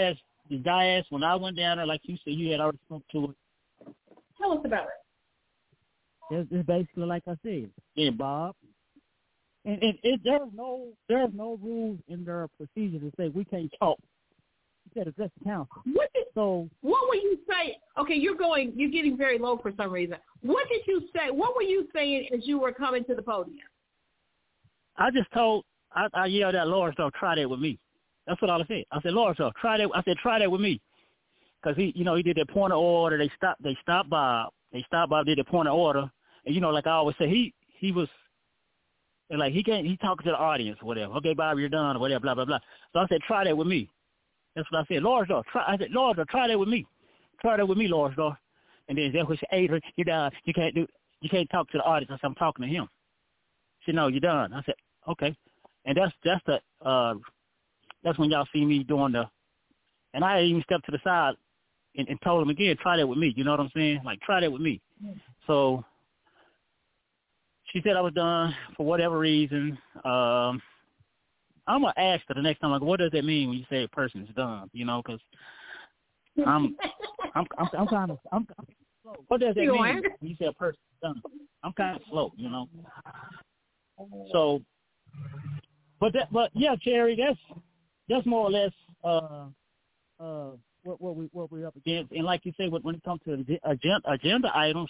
the dais, when I went down there, like you said, you had already spoke to it. Tell us about it. It's, it's basically like I said, yeah, Bob. And it, it, there's no there's no rules in their procedure to say we can't talk. You said address the council. What did, so what were you saying? Okay, you're going, you're getting very low for some reason. What did you say? What were you saying as you were coming to the podium? I just told, I, I yelled at Lawrence, though, try that with me. That's what I said. I said, Lawrence, though, try that. I said, try that with me. Because, he, you know, he did that point of order. They stopped, they stopped Bob. They stopped Bob, did the point of order. And, you know, like I always say, he, he was, like, he can't, he talking to the audience or whatever. Okay, Bob, you're done or whatever, blah, blah, blah. So I said, try that with me. That's what I said. Lawrence, though, try, I said, Lawrence, though, try that with me. Try that with me, Lawrence, though. And then Zach would say, Adrian, you're done. You can't do, you can't talk to the audience. I said, I'm talking to him. She said, no, you're done. I said, okay. And that's that's the uh, that's when y'all see me doing the, and I even stepped to the side and, and told him again, try that with me. You know what I'm saying? Like, try that with me. Mm-hmm. So she said I was done for whatever reason. Um, I'm gonna ask her the next time, like, what does that mean when you say a person's done? You know, because I'm, I'm I'm I'm kind of I'm, I'm slow. What does that mean when you say a person's done? I'm kind of slow, you know. So. But that, but yeah, Cherry, that's that's more or less uh, uh, what, what we what we're up against. And like you say, when, when it comes to agenda, agenda items,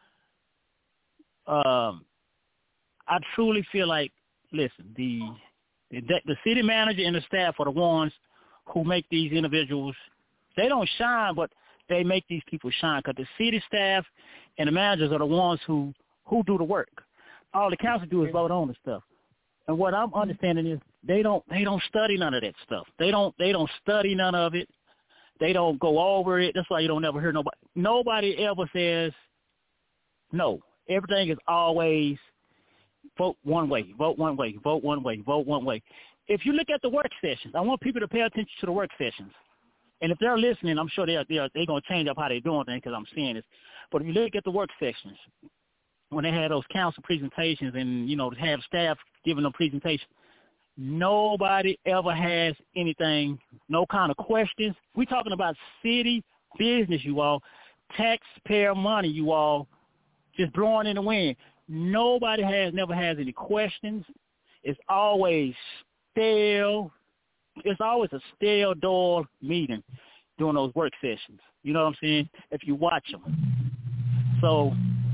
um, I truly feel like, listen, the, the the city manager and the staff are the ones who make these individuals. They don't shine, but they make these people shine. Because the city staff and the managers are the ones who who do the work. All the council do is vote on the stuff. And what I'm understanding is they don't they don't study none of that stuff. They don't they don't study none of it. They don't go over it. That's why you don't ever hear nobody. Nobody ever says no. Everything is always vote one way, vote one way, vote one way, vote one way. If you look at the work sessions, I want people to pay attention to the work sessions. And if they're listening, I'm sure they're they're, they're going to change up how they're doing things because I'm seeing this. But if you look at the work sessions, when they had those council presentations and, you know, have staff giving them presentations, nobody ever has anything, no kind of questions. We're talking about city business, you all, taxpayer money, you all, just blowing in the wind. Nobody has, never has any questions. It's always stale. It's always a stale, dull meeting during those work sessions. You know what I'm saying? If you watch them. So...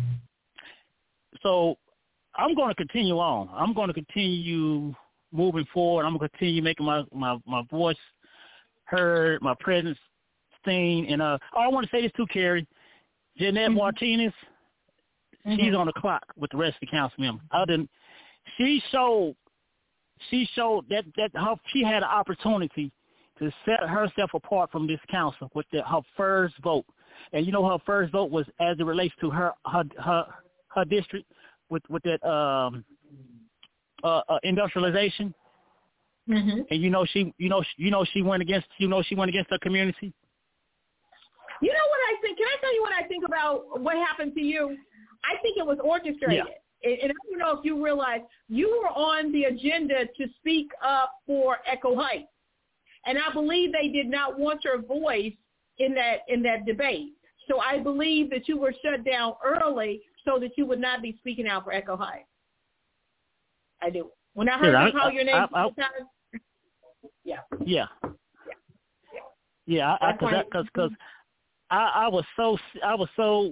So I'm going to continue on. I'm going to continue moving forward. I'm going to continue making my, my, my voice heard, my presence seen. And uh, oh, I want to say this too, Carrie. Jeanette mm-hmm. Martinez, mm-hmm. she's on the clock with the rest of the council members. Other than, she showed, she showed that, that her, she had an opportunity to set herself apart from this council with the, her first vote. And you know her first vote was as it relates to her her her, her district with with that um, uh, uh, industrialization. Mm-hmm. And you know she you know you know she went against you know she went against her community. You know what I think? Can I tell you what I think about what happened to you? I think it was orchestrated. Yeah. And, and I don't know if you realize you were on the agenda to speak up for Echo Heights. And I believe they did not want your voice in that in that debate. So I believe that you were shut down early so that you would not be speaking out for Echo Heights. I do. When I heard yeah, you call your name, I, I, I, yeah, yeah, yeah, yeah. Because because because I, I was so I was so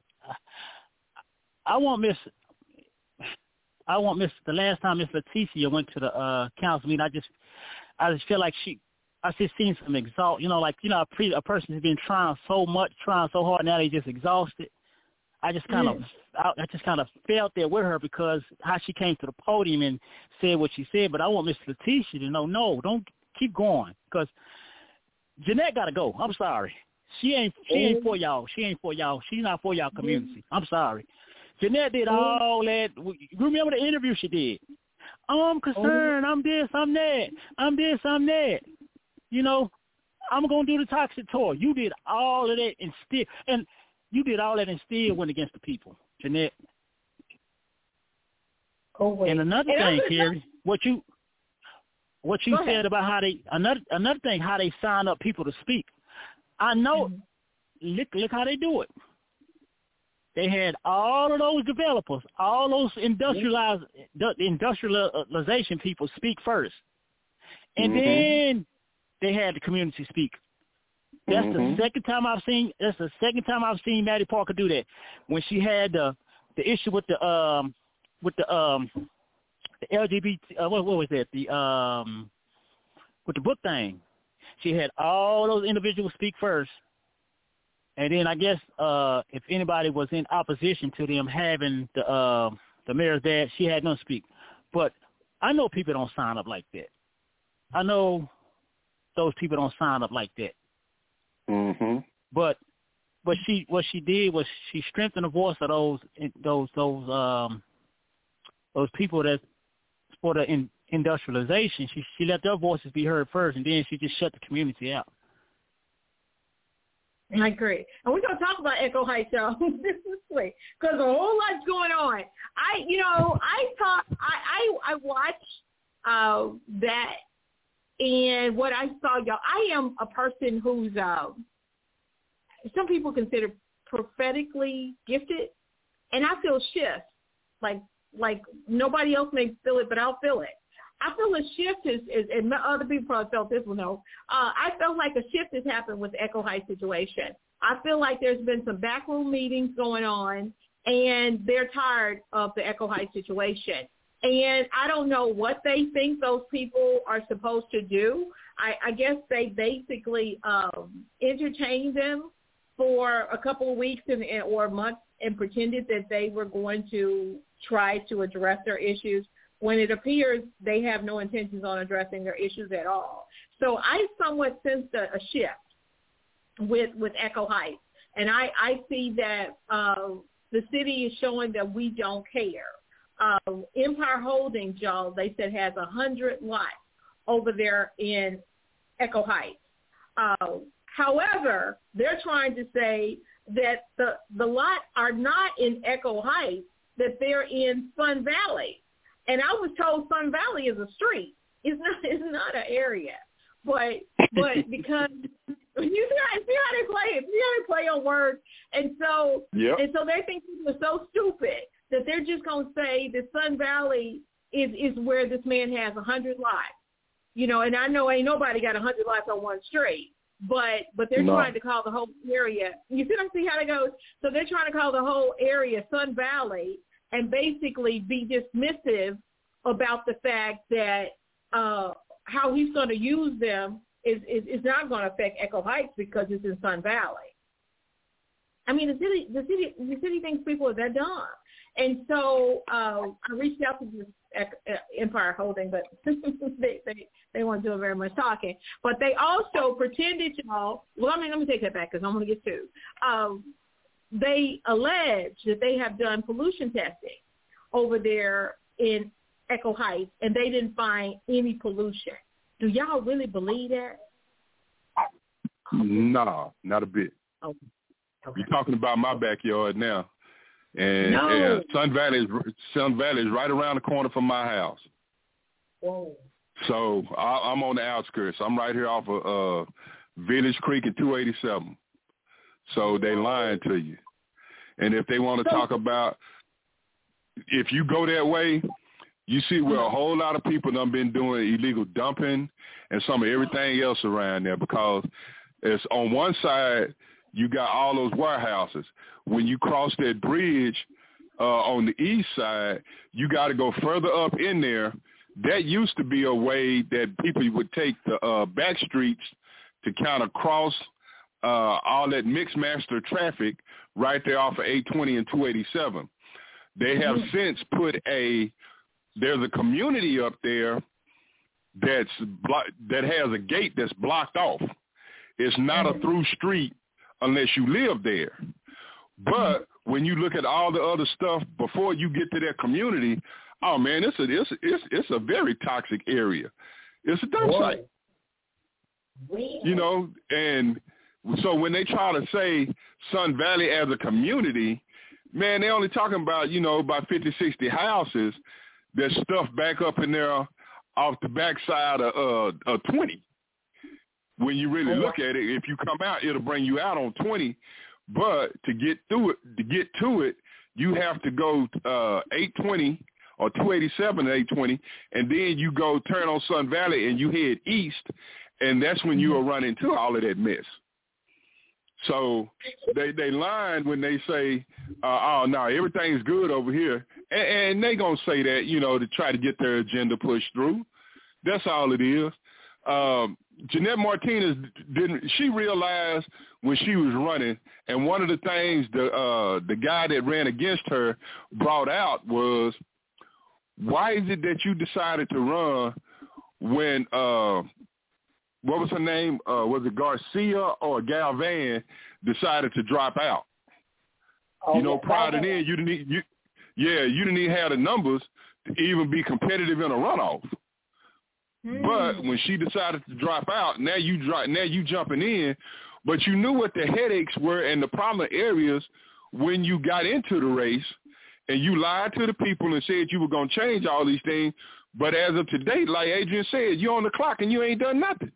I want Miss I want Miss the last time Miss Leticia went to the uh, council meeting. I just I just feel like she. I just seen some exhaust, you know, like, you know, a, pre, a person has been trying so much, trying so hard, now they just exhausted. I just kind mm. of, I, I just kind of felt there with her because how she came to the podium and said what she said. But I want Miss Leticia to know, no, don't keep going because Jeanette got to go. I'm sorry. She ain't, she ain't for y'all. She ain't for y'all. She's not for y'all community. I'm sorry. Jeanette did all that. Remember the interview she did? I'm concerned. I'm this, I'm that. I'm this, I'm that. You know, I'm going to do the toxic tour. You did all of that and still, and you did all that and still went against the people, Jeanette. Oh, wait. And another and thing, Carrie, what you, what you said about how they another another thing, how they sign up people to speak. I know. Mm-hmm. Look, look how they do it. They had all of those developers, all those industrialized industrialization people speak first, and mm-hmm. then they had the community speak. That's mm-hmm. the second time I've seen. That's the second time I've seen Maddie Parker do that. When she had the the issue with the um with the um the L G B T uh, what what was that the um with the book thing, she had all those individuals speak first, and then I guess uh if anybody was in opposition to them having the uh, the mayor's dad, she had them speak. But I know people don't sign up like that. I know those people don't sign up like that. Mm-hmm. But what she what she did was she strengthened the voice of those those those um those people that for the in, industrialization. She she let their voices be heard first, and then she just shut the community out. I agree, and we're gonna talk about Echo Heights, y'all, this week because a whole lot's going on. I you know I thought I I, I watched uh, that. And what I saw, y'all, I am a person who's, uh, some people consider prophetically gifted, and I feel shifts, like like nobody else may feel it, but I'll feel it. I feel a shift is, is and other people probably felt this will know. Uh, I felt like a shift has happened with the Echo Heights situation. I feel like there's been some backroom meetings going on, and they're tired of the Echo Heights situation. And I don't know what they think those people are supposed to do. I, I guess they basically um, entertained them for a couple of weeks and, or months and pretended that they were going to try to address their issues when it appears they have no intentions on addressing their issues at all. So I somewhat sensed a, a shift with, with Echo Heights. And I, I see that uh, the city is showing that we don't care. Uh, Empire Holdings, y'all, they said has a hundred lots over there in Echo Heights. Uh, however, they're trying to say that the the lots are not in Echo Heights, that they're in Sun Valley. And I was told Sun Valley is a street. It's not. It's not an area. But but because you see how, see how they play it, see how they play on words, and so yep. and so they think people are so stupid that they're just going to say that Sun Valley is, is where this man has a hundred lots. You know, and I know ain't nobody got a hundred lots on one street, but but they're no. trying to call the whole area. You see them see how it goes? So they're trying to call the whole area Sun Valley and basically be dismissive about the fact that uh, how he's going to use them is, is, is not going to affect Echo Heights because it's in Sun Valley. I mean, the city, the city, the city thinks people are that dumb. And so uh, I reached out to this Empire Holding, but they, they they weren't doing very much talking. But they also pretended, y'all. Well, I mean, let me take that back because I'm going to get to. Um, they allege that they have done pollution testing over there in Echo Heights, and they didn't find any pollution. Do y'all really believe that? No, not a bit. Okay. Okay. You're talking about my backyard now. And, no. and Sun Valley is Sun Valley is right around the corner from my house. Whoa. So I, I'm on the outskirts. I'm right here off of uh, Village Creek and two eighty-seven. So they lying to you. And if they want to talk about, if you go that way, you see where a whole lot of people done been doing illegal dumping and some of everything else around there, because it's on one side you got all those warehouses. When you cross that bridge uh, on the east side, you got to go further up in there. That used to be a way that people would take the uh, back streets to kind of cross uh, all that mixed master traffic right there off of eight twenty and two eighty-seven. They have mm-hmm. since put a, there's a community up there that's blo- that has a gate that's blocked off. It's not mm-hmm. a through street unless you live there. But when you look at all the other stuff before you get to that community, oh man, it's a it's it's it's a very toxic area. It's a dump site. You know, and so when they try to say Sun Valley as a community, man, they're only talking about, you know, about fifty, sixty houses. There's stuff back up in there off the backside of uh, of twenty. When you really look at it, if you come out, it'll bring you out on twenty. But to get through it, to get to it, you have to go uh, eight twenty or two eighty-seven to eight twenty, and then you go turn on Sun Valley and you head east, and that's when you will run into all of that mess. So they they lied when they say, uh, oh, no, everything's good over here. And, and they going to say that, you know, to try to get their agenda pushed through. That's all it is. Um, Jeanette Martinez didn't. She realized when she was running, and one of the things the uh, the guy that ran against her brought out was, why is it that you decided to run when uh, what was her name? Uh, was it Garcia or Galvan decided to drop out? Oh, you know, prior to then, you didn't. You, yeah, you didn't even have the numbers to even be competitive in a runoff. Mm. But when she decided to drop out, now you drop, now you jumping in. But you knew what the headaches were and the problem areas when you got into the race, and you lied to the people and said you were going to change all these things. But as of today, like Adrian said, you're on the clock and you ain't done nothing.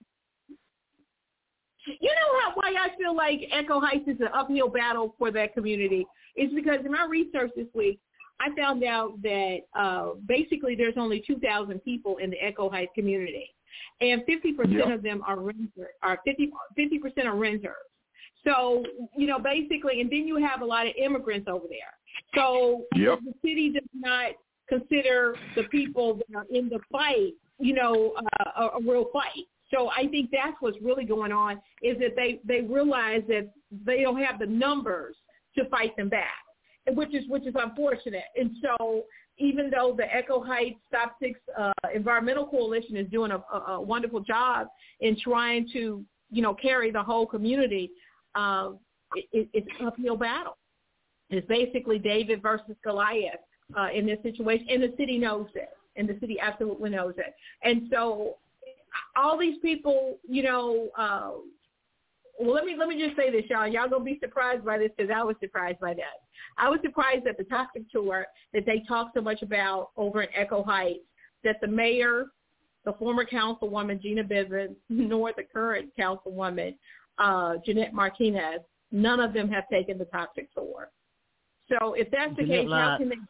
You know how, why I feel like Echo Heights is an uphill battle for that community? It's because in my research this week, I found out that uh, basically there's only two thousand people in the Echo Heights community, and fifty percent yep. of them are renters, are fifty percent are renters. So, you know, basically, and then you have a lot of immigrants over there. So yep. the city does not consider the people that are in the fight, you know, uh, a, a real fight. So I think that's what's really going on, is that they, they realize that they don't have the numbers to fight them back, which is which is unfortunate. And so even though the Echo Heights Stop Six uh, Environmental Coalition is doing a, a, a wonderful job in trying to, you know, carry the whole community, uh, it, it, it's an uphill battle. It's basically David versus Goliath uh, in this situation, and the city knows it, and the city absolutely knows it. And so all these people, you know, uh, well, let me let me just say this, y'all. Y'all gonna be surprised by this because I was surprised by that. I was surprised at the toxic tour that they talk so much about over in Echo Heights, that the mayor, the former councilwoman Gina Bivens, nor the current councilwoman uh, Jeanette Martinez, none of them have taken the toxic tour. So if that's the Jeanette case, lied. How can they?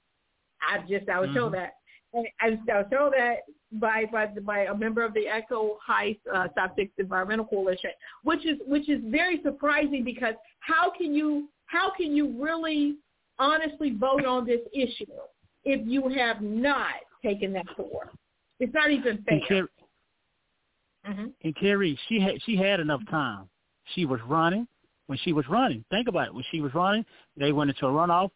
I just I was mm-hmm. told that. I was told that by by by a member of the Echo Heights uh, Stop Six Environmental Coalition, which is which is very surprising, because how can you how can you really honestly vote on this issue if you have not taken that tour? It's not even fair. And Carrie, mm-hmm. and Carrie, she had she had enough time. She was running when she was running. Think about it. When she was running, they went into a runoff.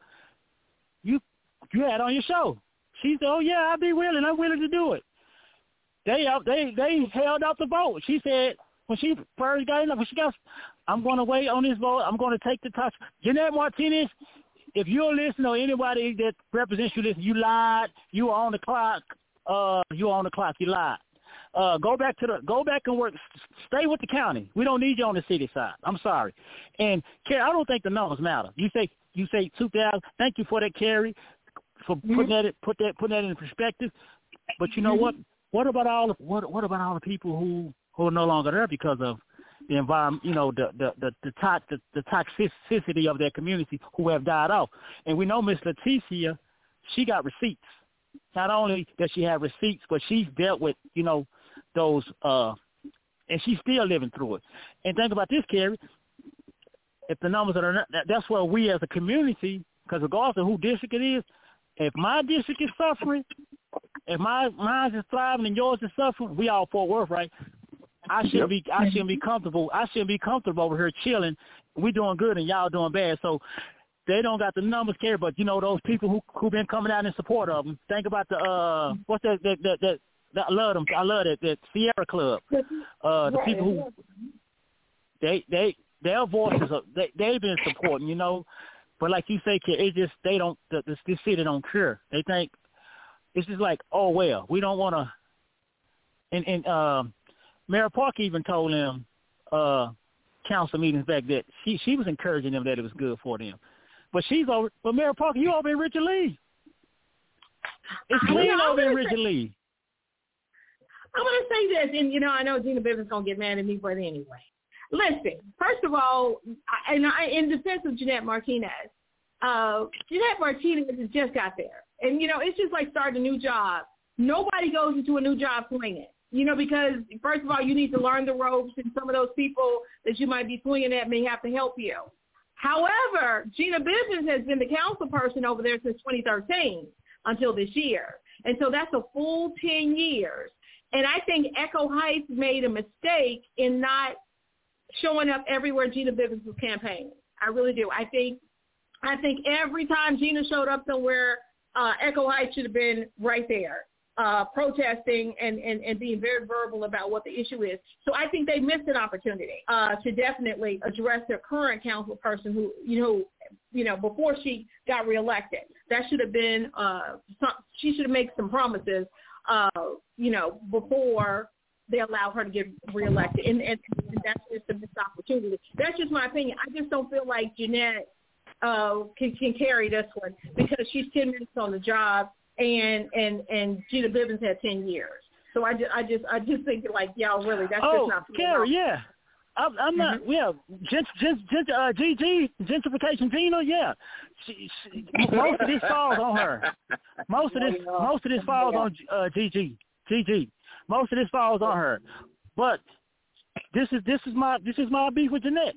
You you had on your show. She said, "Oh yeah, I'll be willing. I'm willing to do it." They they they held out the vote. She said when she first got in, when she got, "I'm going to wait on this vote. I'm going to take the touch." Jeanette Martinez, if you're listening or anybody that represents you, listen, you lied. You were on the clock. Uh, you were on the clock. You lied. Uh, go back to the go back and work. Stay with the county. We don't need you on the city side. I'm sorry. And Carrie, I don't think the numbers matter. You say you say two thousand. Thank you for that, Carrie. For putting mm-hmm. that put that put that in perspective, but you know mm-hmm. what? What about all the, what what about all the people who, who are no longer there because of the environment? You know, the the the the, to, the the toxicity of their community, who have died off. And we know Miss Leticia, she got receipts. Not only does she have receipts, but she's dealt with, you know, those, uh, and she's still living through it. And think about this, Carrie. If the numbers are not, that's where we as a community, because regardless of who district it is. If my district is suffering, if my mine is thriving and yours is suffering, we all Fort Worth, right? I shouldn't be I shouldn't be comfortable. I shouldn't be comfortable over here chilling. We doing good and y'all doing bad. So they don't got the numbers, Carrie, but you know those people who who been coming out in support of them. Think about the uh what's that that that, that, that I love them. I love that that Sierra Club. Uh, the people who they they their voices are, they they've been supporting. You know. But like you say, kid, it just they don't. This, this city don't care. They think it's just like, oh well, we don't want to. And and um, Mayor Park even told them uh, council meetings back that she she was encouraging them that it was good for them. But she's over. But Mayor Parker, you over in Richard Lee. It's clean over in Richard Lee. I'm going to say this, and, you know, I know Gina Bibbins is going to get mad at me, but anyway. Listen, first of all, I, and I, in defense of Jeanette Martinez, uh, Jeanette Martinez has just got there. And, you know, it's just like starting a new job. Nobody goes into a new job swinging, you know, because, first of all, you need to learn the ropes, and some of those people that you might be swinging at may have to help you. However, Gina Bibbins has been the council person over there since twenty thirteen until this year. And so that's a full ten years. And I think Echo Heights made a mistake in not showing up everywhere Gina Bibbins was campaigning. I really do. I think I think every time Gina showed up somewhere, uh, Echo Heights should have been right there, uh, protesting and, and, and being very verbal about what the issue is. So I think they missed an opportunity uh, to definitely address their current council person who, you know, you know, before she got reelected. That should have been, uh, some, she should have made some promises, uh, you know, before they allow her to get reelected. And, and, and that's just a missed opportunity. That's just my opinion. I just don't feel like Jeanette uh, can, can carry this one because she's ten minutes on the job, and, and, and Gina Bibbins had ten years. So I just, I just, I just think like, y'all really, that's oh, just not. Oh, Carrie, yeah. I'm, I'm not, mm-hmm. yeah, gent, gent, gent, uh, G G, gentrification Gina, yeah. She, she, most of this falls on her. Most of this, most of this falls on uh, G G, G G. Most of this falls on her. But this is this is my this is my beef with Jeanette.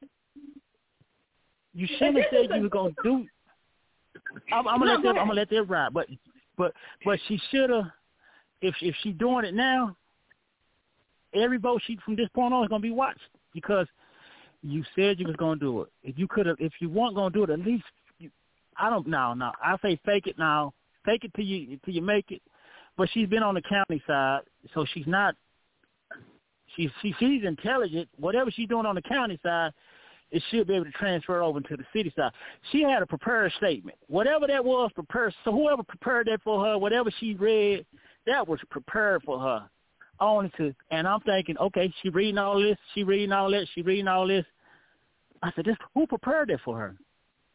You shouldn't have said you were gonna do. I'm, I'm gonna let them. I'm gonna let them ride. But but but she should have. If if she's doing it now, every vote she from this point on is gonna be watched because you said you was gonna do it. If you could have, if you weren't gonna do it, at least you, I don't know. No, I say fake it now. Fake it till you till you make it. But she's been on the county side, so she's not. She's she, she's intelligent. Whatever she's doing on the county side, it should be able to transfer over to the city side. She had a prepared statement. Whatever that was prepared. So whoever prepared that for her, whatever she read, that was prepared for her. Only to, and I'm thinking, okay, she reading all this, she reading all that, she reading all this. I said, this who prepared that for her?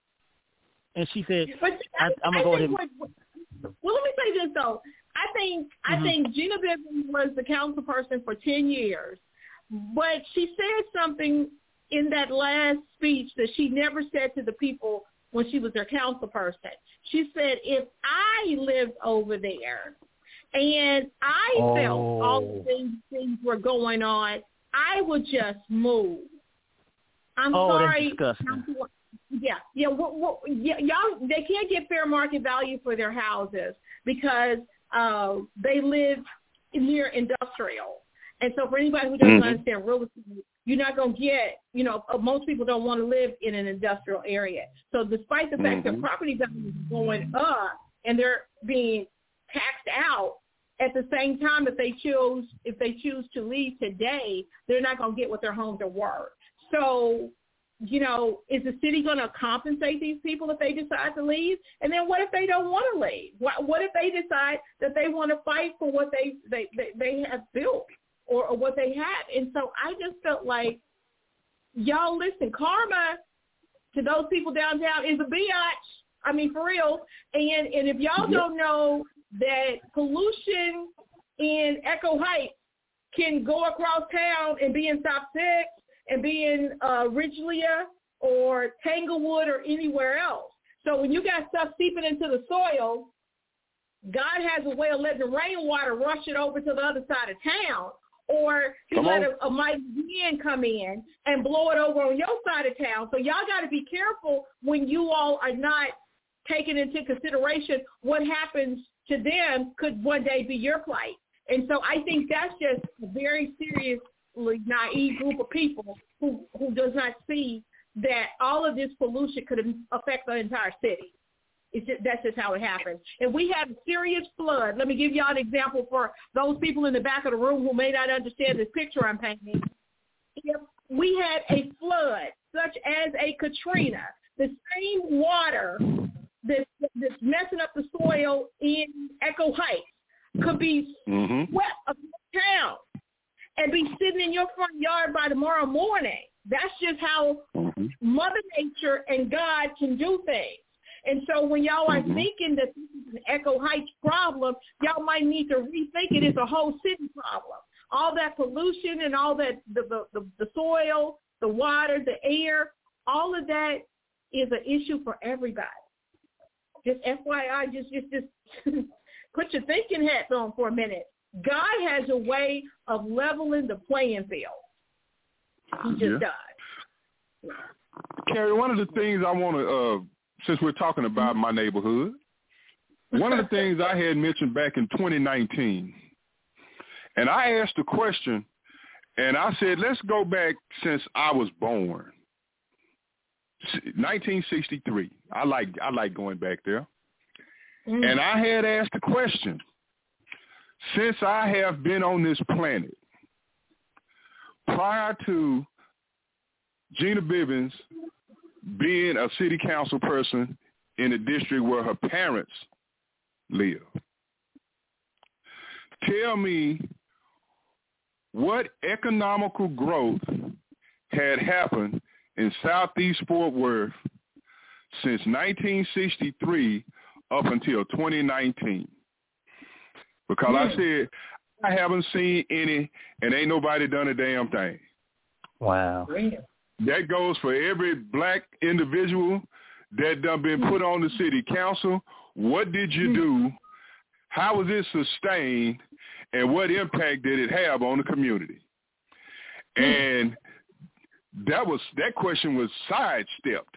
And she said, but I, I'm gonna go ahead. What, well, let me say this though. I think mm-hmm. I think Gina Bibbins was the council person for ten years, but she said something in that last speech that she never said to the people when she was their council person. She said, if I lived over there and I oh. felt all these things were going on, I would just move. I'm oh, sorry. That's disgusting. Yeah, yeah, what, what, yeah, y'all. They can't get fair market value for their houses because uh, they live near industrial, and so for anybody who doesn't mm-hmm. understand real estate, you're not going to get. You know, most people don't want to live in an industrial area. So, despite the fact mm-hmm. that property values are going up and they're being taxed out, at the same time, if they choose if they choose to leave today, they're not going to get what their homes are worth. So, you know, is the city going to compensate these people if they decide to leave? And then what if they don't want to leave? What, what if they decide that they want to fight for what they they, they, they have built or, or what they have? And so I just felt like, y'all listen, karma to those people downtown is a biatch. I mean, for real. And, and if y'all don't know that pollution in Echo Heights can go across town and be in South Six, and be in uh, Ridgelia or Tanglewood or anywhere else. So when you got stuff seeping into the soil, God has a way of letting the rainwater rush it over to the other side of town, or he let a, a mighty wind come in and blow it over on your side of town. So y'all got to be careful when you all are not taking into consideration what happens to them could one day be your plight. And so I think that's just a very serious naive group of people who, who does not see that all of this pollution could affect the entire city. It's just, that's just how it happens. And we had a serious flood. Let me give y'all an example for those people in the back of the room who may not understand this picture I'm painting. If we had a flood such as a Katrina, the same water that's, that's messing up the soil in Echo Heights could be mm-hmm. swept across town and be sitting in your front yard by tomorrow morning. That's just how mm-hmm. Mother Nature and God can do things. And so when y'all are mm-hmm. thinking that this is an Echo Heights problem, y'all might need to rethink it as a whole city problem. all that pollution and all that, the, the, the, the soil, the water, the air, all of that is an issue for everybody. Just F Y I, just, just, just put your thinking hats on for a minute. God has a way of leveling the playing field. He just yeah. does. Carrie, one of the things I want to, uh, since we're talking about my neighborhood, one of the things I had mentioned back in twenty nineteen, and I asked a question, and I said, let's go back since I was born, nineteen sixty-three. I like I like going back there. Mm. And I had asked the question, since I have been on this planet, prior to Gina Bivens being a city council person in the district where her parents live, tell me what economical growth had happened in Southeast Fort Worth since nineteen sixty-three up until twenty nineteen. Because mm. I said, I haven't seen any, and ain't nobody done a damn thing. Wow. That goes for every black individual that done been put on the city council. What did you do? How was it sustained? And what impact did it have on the community? And that was that question was sidestepped.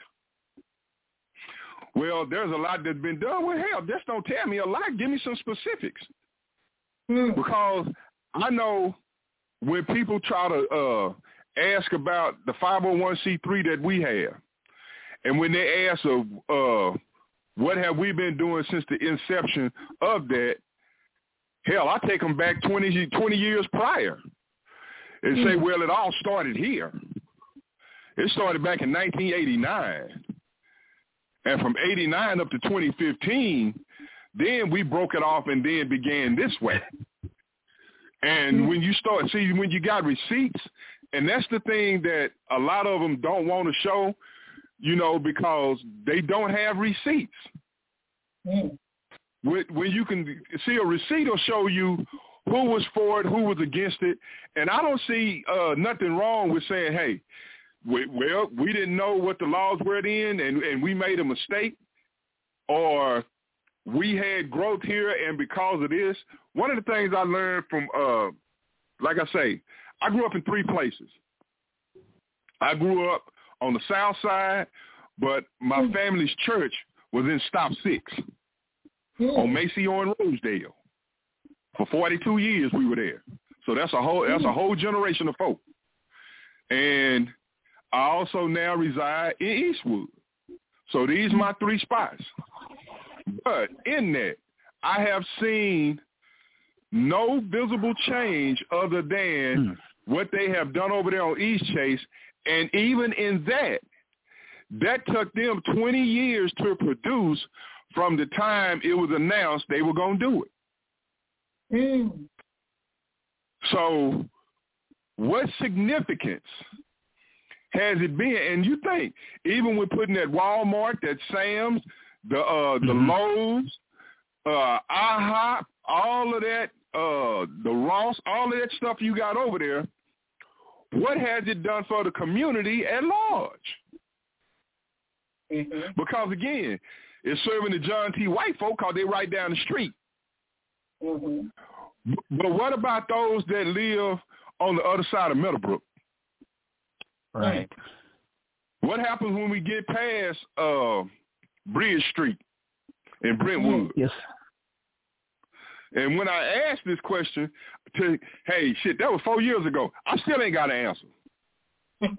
Well, there's a lot that's been done. Well, hell, just don't tell me a lot. Give me some specifics. Mm. Because I know when people try to uh, ask about the five oh one c three that we have, and when they ask of uh, what have we been doing since the inception of that, hell, I take them back twenty, twenty years prior and mm. say, well, it all started here. It started back in nineteen eighty-nine. And from eighty-nine up to twenty fifteen, then we broke it off and then began this way. And when you start, see, when you got receipts, and that's the thing that a lot of them don't want to show, you know, because they don't have receipts. Mm. When, when you can see a receipt will show you who was for it, who was against it. And I don't see uh, nothing wrong with saying, hey, we, well, we didn't know what the laws were then, and, and we made a mistake, or we had growth here, and because of this, one of the things I learned from, uh, like I say, I grew up in three places. I grew up on the south side, but my family's church was in Stop Six on Maceo and Rosedale. For forty-two years we were there. So that's a whole that's a whole generation of folk. And I also now reside in Eastwood. So these are my three spots. But in that, I have seen no visible change other than hmm. what they have done over there on East Chase. And even in that, that took them twenty years to produce from the time it was announced they were going to do it. Mm. So what significance has it been? And you think, even with putting that Walmart, that Sam's, the uh, the mm-hmm. Lowe's, uh, IHOP, all of that, uh, the Ross, all of that stuff you got over there, what has it done for the community at large? Mm-hmm. Because, again, it's serving the John T. White folk because they're right down the street. Mm-hmm. But what about those that live on the other side of Meadowbrook? Right. What happens when we get past uh, Bridge Street in Brentwood? Yes. And when I asked this question, to hey, shit, that was four years ago. I still ain't got an answer.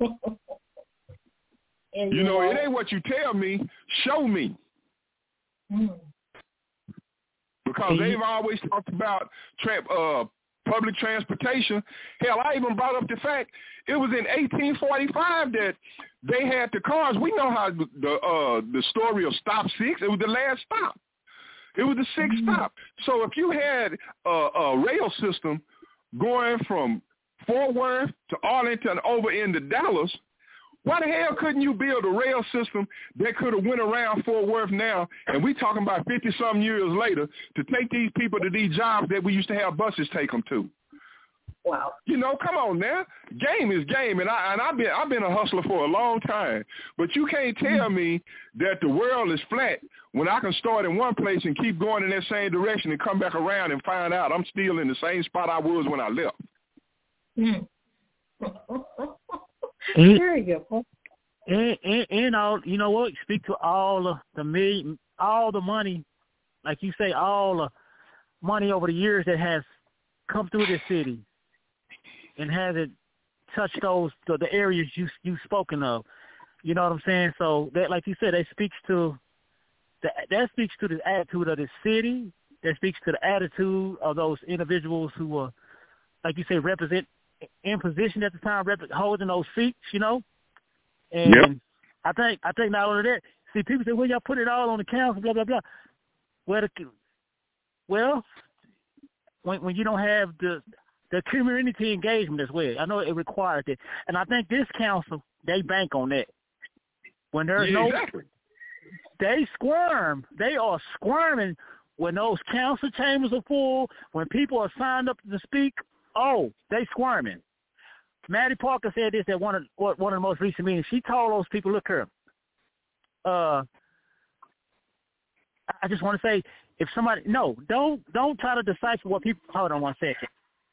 you, you know, know, it ain't what you tell me. Show me. Mm. Because they've always talked about tra- uh, public transportation. Hell, I even brought up the fact it was in eighteen forty-five that they had the cars. We know how the uh, the story of Stop Six. It was the last stop. It was the sixth mm-hmm. stop. So if you had a, a rail system going from Fort Worth to Arlington over into Dallas, why the hell couldn't you build a rail system that could have went around Fort Worth now, and we talking about fifty-some years later, to take these people to these jobs that we used to have buses take them to? Wow. You know, come on now. Game is game, and I and I've been I've been a hustler for a long time. But you can't tell me that the world is flat when I can start in one place and keep going in that same direction and come back around and find out I'm still in the same spot I was when I left. Mm. Very good. And, and, and all, you know what? Speak to all of the million, all the money, like you say, all the money over the years that has come through this city. And hasn't touched those the, the areas you you spoken of, you know what I'm saying? So that, like you said, that speaks to that that speaks to the attitude of the city. That speaks to the attitude of those individuals who were, like you say, represent in position at the time, rep, holding those seats, you know. And yep. I think I think not only that. See, people say, "Well, y'all put it all on the council, blah blah blah." Well, the, well, when when you don't have the The community engagement as well. I know it requires it. And I think this council, they bank on that. When there's yeah, no exactly. They squirm. They are squirming when those council chambers are full, when people are signed up to speak. Oh, they squirming. Maddie Parker said this at one of one of the most recent meetings. She told those people, look here, uh, I just want to say, if somebody, no, don't don't try to decipher what people, hold on one second.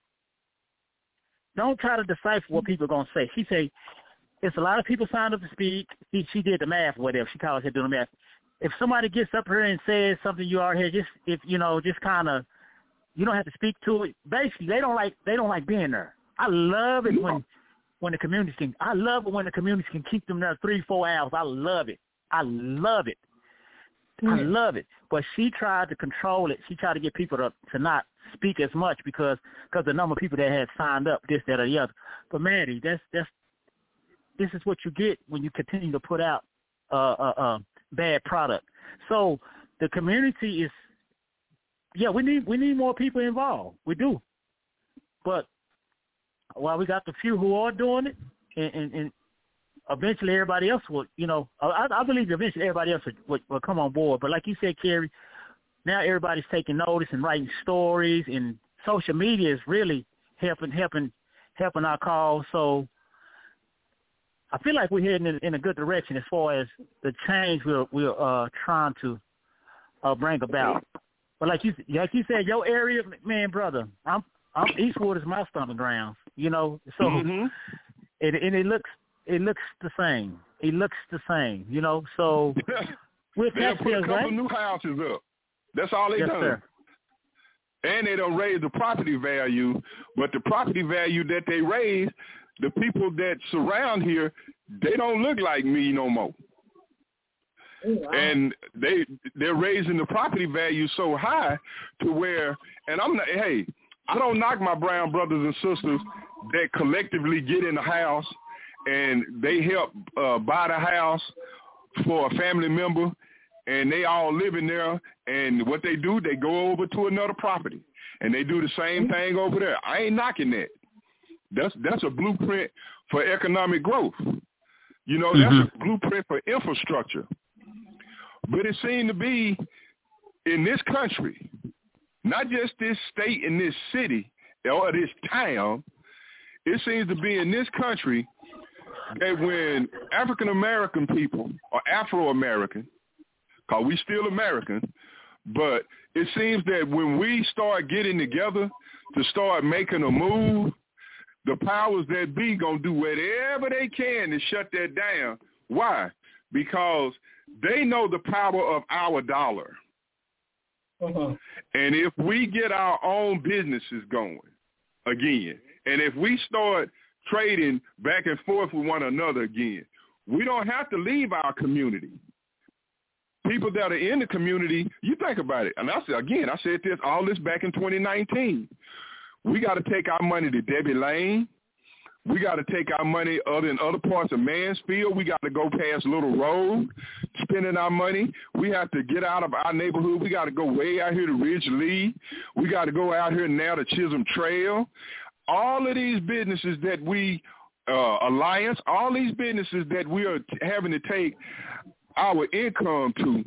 Don't try to decipher what people are going to say. She say, it's a lot of people signed up to speak. She, she did the math or whatever. She calls it doing the math. If somebody gets up here and says something you already heard, just, if, you know, just kind of, you don't have to speak to it. Basically, they don't like, they don't like being there. I love it when, when the community can, I love it when the community can keep them there three, four hours. I love it. I love it. I love it. But she tried to control it. She tried to get people to, to not speak as much because because the number of people that had signed up, this, that, or the other. But Maddie, that's that's this is what you get when you continue to put out a uh, uh, uh, bad product. So the community is, yeah, we need we need more people involved. We do. But while we got the few who are doing it, and, and, and eventually everybody else will, you know, I, I believe eventually everybody else will, will, will come on board. But like you said, Kerry, now everybody's taking notice and writing stories, and social media is really helping helping helping our cause. So I feel like we're heading in, in a good direction as far as the change we're we're uh, trying to uh, bring about. But like you like you said, your area, man, brother, I'm I'm Eastwood is my stomping grounds. You know, so mm-hmm. it, and it looks it looks the same. It looks the same. You know, so we're they put a couple right? new houses up. That's all they yes, done. Sir. And they don't raise the property value, but the property value that they raise, the people that surround here, they don't look like me no more. Oh, wow. And they they're raising the property value so high to where, and I'm not. Hey, I don't knock my brown brothers and sisters that collectively get in the house and they help uh, buy the house for a family member. And they all live in there, and what they do, they go over to another property, and they do the same thing over there. I ain't knocking that. That's that's a blueprint for economic growth. You know, mm-hmm. that's a blueprint for infrastructure. But it seemed to be in this country, not just this state and this city or this town, it seems to be in this country that when African-American people or Afro-American, because we still American, but it seems that when we start getting together to start making a move, the powers that be going to do whatever they can to shut that down. Why? Because they know the power of our dollar. Uh-huh. And if we get our own businesses going again, and if we start trading back and forth with one another again, we don't have to leave our community. People that are in the community, you think about it. And I said, again, I said this, all this back in twenty nineteen. We got to take our money to Debbie Lane. We got to take our money other in other parts of Mansfield. We got to go past Little Road, spending our money. We have to get out of our neighborhood. We got to go way out here to Ridge Lee. We got to go out here now to Chisholm Trail. All of these businesses that we, uh, Alliance, all these businesses that we are t- having to take our income to,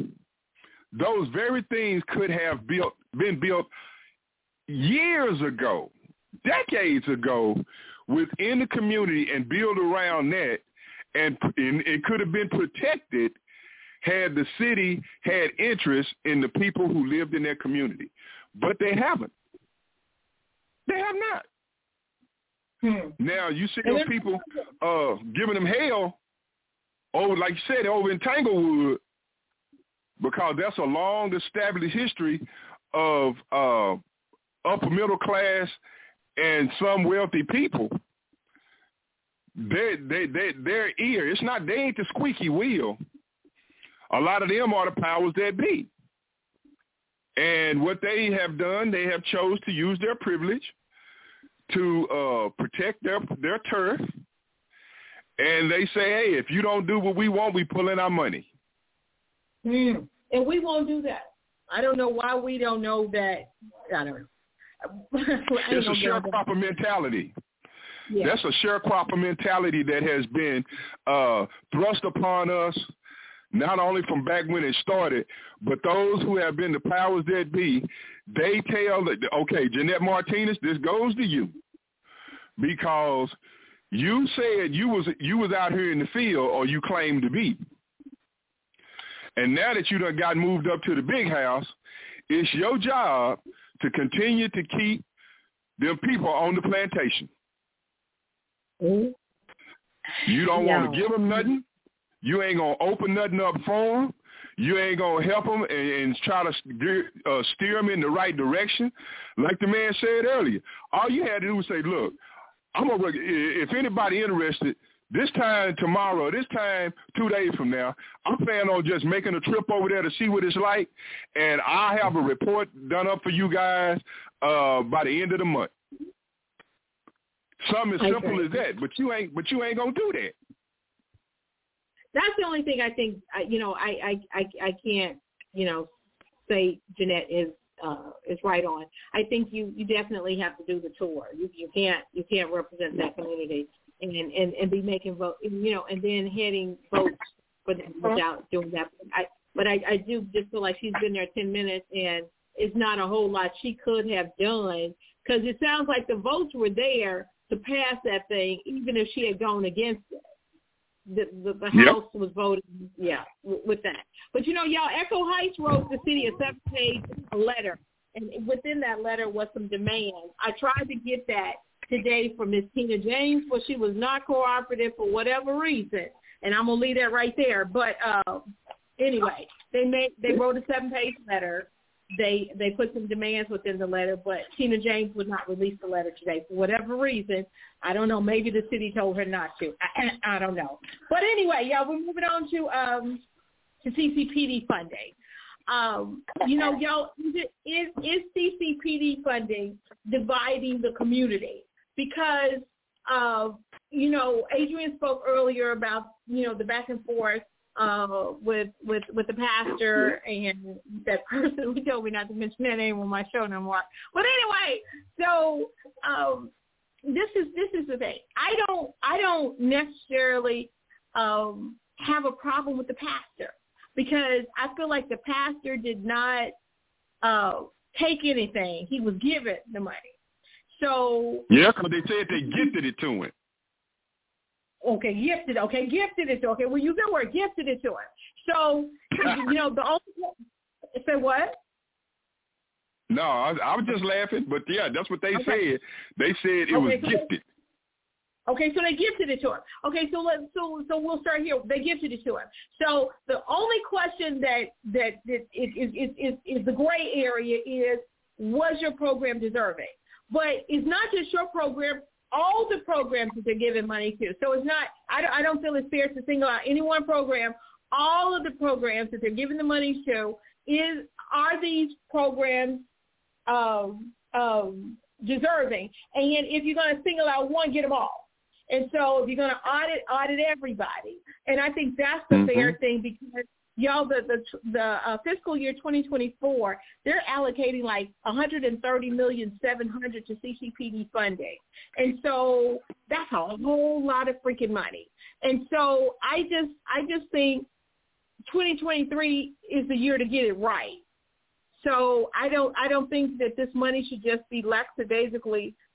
those very things could have built been built years ago decades ago within the community and build around that, and, and it could have been protected had the city had interest in the people who lived in their community. But they haven't. They have not. Hmm. Now, you see those people uh, giving them hell over, like you said, over in Tanglewood, because that's a long established history of uh, upper middle class and some wealthy people. They, they, they, their ear, it's not, they ain't the squeaky wheel. A lot of them are the powers that be. And what they have done, they have chose to use their privilege to uh, protect their their turf. And they say, hey, if you don't do what we want, we pull in our money. Mm. And we won't do that. I don't know why we don't know that. I don't know. It's a sharecropper mentality. Yeah. That's a sharecropper mentality that has been uh, thrust upon us, not only from back when it started, but those who have been the powers that be, they tell, okay, Jeanette Martinez, this goes to you, because you said you was you was out here in the field, or you claimed to be. And now that you done got moved up to the big house, it's your job to continue to keep them people on the plantation. Mm-hmm. You don't yeah. want to give them nothing. You ain't going to open nothing up for them. You ain't going to help them and, and try to steer, uh, steer them in the right direction. Like the man said earlier, all you had to do was say, look, I'm gonna, if anybody interested, this time tomorrow, this time two days from now, I'm planning on just making a trip over there to see what it's like, and I'll have a report done up for you guys uh, by the end of the month. Something as simple as that, but you ain't, but you ain't gonna do that. That's the only thing I think. You know, I, I, I, I can't, you know, say Jeanette is uh, is right on. I think you, you definitely have to do the tour. You, you can't, you can't represent that community and, and, and be making vote, you know, and then heading votes for them without doing that. I, but I, I do just feel like she's been there ten minutes, and it's not a whole lot she could have done, because it sounds like the votes were there to pass that thing, even if she had gone against it. The, the, the yep. House was voting, yeah, w- with that. But, you know, y'all, Echo Heights wrote the city a seven-page letter, and within that letter was some demands. I tried to get that today from Miss Tina James, but she was not cooperative for whatever reason, and I'm going to leave that right there. But uh, anyway, they made they wrote a seven-page letter. They they put some demands within the letter, but Tina James would not release the letter today for whatever reason. I don't know. Maybe the city told her not to. I, I don't know. But anyway, yeah, we're moving on to um to C C P D funding. Um, you know, y'all, is, is is C C P D funding dividing the community? Because uh, you know, Adrian spoke earlier about, you know, the back and forth uh, with with with the pastor and that person who told me not to mention that name on my show no more. But anyway, so um, this is this is the thing. I don't I don't necessarily um, have a problem with the pastor, because I feel like the pastor did not uh, take anything. He was given the money. So yeah, because they said they gifted it to him. Okay, gifted. Okay, gifted it to. Okay, well, you good word, gifted it to him. So you know the only say what? No, I, I was just laughing, but yeah, that's what they okay. said. They said it okay, was so gifted. They, okay, so they gifted it to him. Okay, so let's so so we'll start here. They gifted it to him. So the only question that that, that is, is, is, is, is the gray area is, was your program deserving? But it's not just your program. All the programs that they're giving money to. So it's not, I don't, I don't feel it's fair to single out any one program. All of the programs that they're giving the money to, is are these programs um, um, deserving? And if you're going to single out one, get them all. And so if you're going to audit, audit everybody. And I think that's the mm-hmm. fair thing, because y'all, the the, the uh, fiscal year twenty twenty-four, they're allocating like one hundred thirty million seven hundred to C C P D funding, and so that's a whole lot of freaking money. And so I just I just think twenty twenty-three is the year to get it right. So I don't I don't think that this money should just be lackadaisically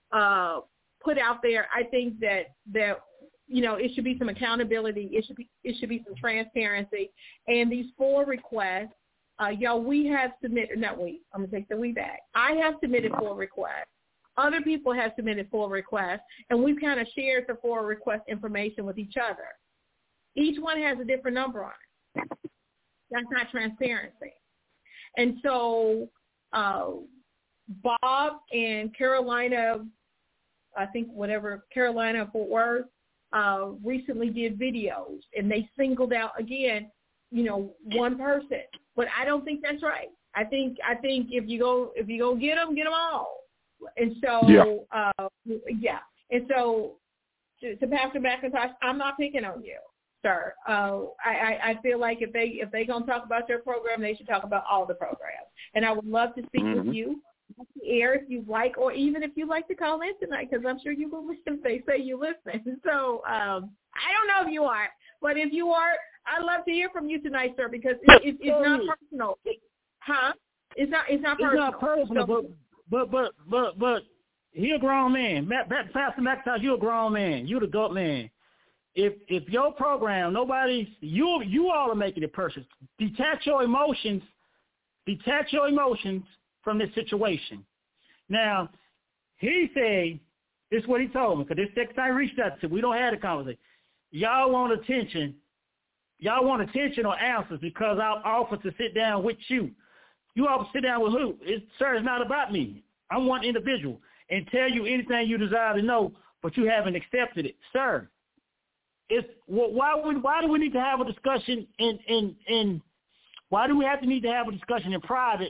uh, put out there. I think that that you know it should be some accountability. It should be it should be some transparency. And these four requests, uh, y'all, we have submitted. Not we. I'm gonna take the we back. I have submitted four requests. Other people have submitted four requests, and we've kind of shared the four request information with each other. Each one has a different number on it. That's not transparency. And so uh, Bob and Carolina, I think whatever, Carolina Fort Worth, uh, recently did videos, and they singled out, again, you know, one person. But I don't think that's right. I think I think if you go if you go get them, get them all. And so, yeah, uh, yeah. And so to, to Pastor McIntosh, I'm not picking on you, sir. Uh, I, I, I feel like if they if they're going to talk about their program, they should talk about all the programs. And I would love to speak mm-hmm. with you on the air if you'd like, or even if you'd like to call in tonight, because I'm sure you will listen if they say you listen. So um, I don't know if you are, but if you are, I'd love to hear from you tonight, sir, because it, it, it's not personal. It, huh? It's not. It's not personal. It's not personal, so, but but but but but he a grown man. Matt, Matt, Pastor McIntosh, you a grown man. You the goat man. If if your program, nobody's you you all are making it personal. Detach your emotions. Detach your emotions from this situation. Now, he said, this is what he told me, because this next time I reached out to, we don't have a conversation. Y'all want attention. Y'all want attention or answers because I offer to sit down with you. You offer to sit down with who? It's, sir, it's not about me. I'm one individual and tell you anything you desire to know, but you haven't accepted it. Sir, it's why would why do we need to have a discussion in in in why do we have to need to have a discussion in private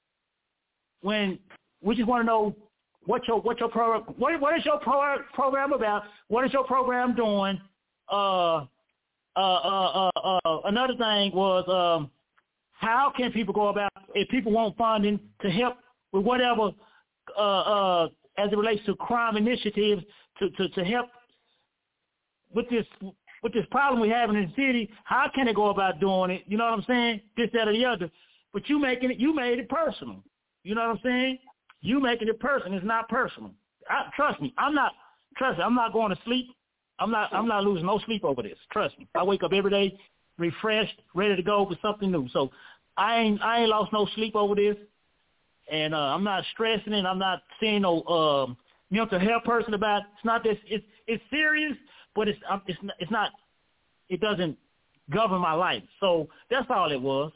when we just want to know what your what your program what what is your pro, program about? What is your program doing? Uh, uh, uh, uh, uh, another thing was um, how can people go about if people want funding to help with whatever uh, uh, as it relates to crime initiatives to, to, to help with this with this problem we have in the city? How can they go about doing it? You know what I'm saying? This, that, or the other. But you making it, you made it personal. You know what I'm saying? You making it personal. It's not personal. I, trust me. I'm not. Trust me. I'm not going to sleep. I'm not. I'm not losing no sleep over this. Trust me. I wake up every day, refreshed, ready to go for something new. So I ain't. I ain't lost no sleep over this, and uh, I'm not stressing it. I'm not seeing no uh, mental health person about it. It's not this. It's it's serious, but it's um, it's it's not. It doesn't govern my life. So that's all it was.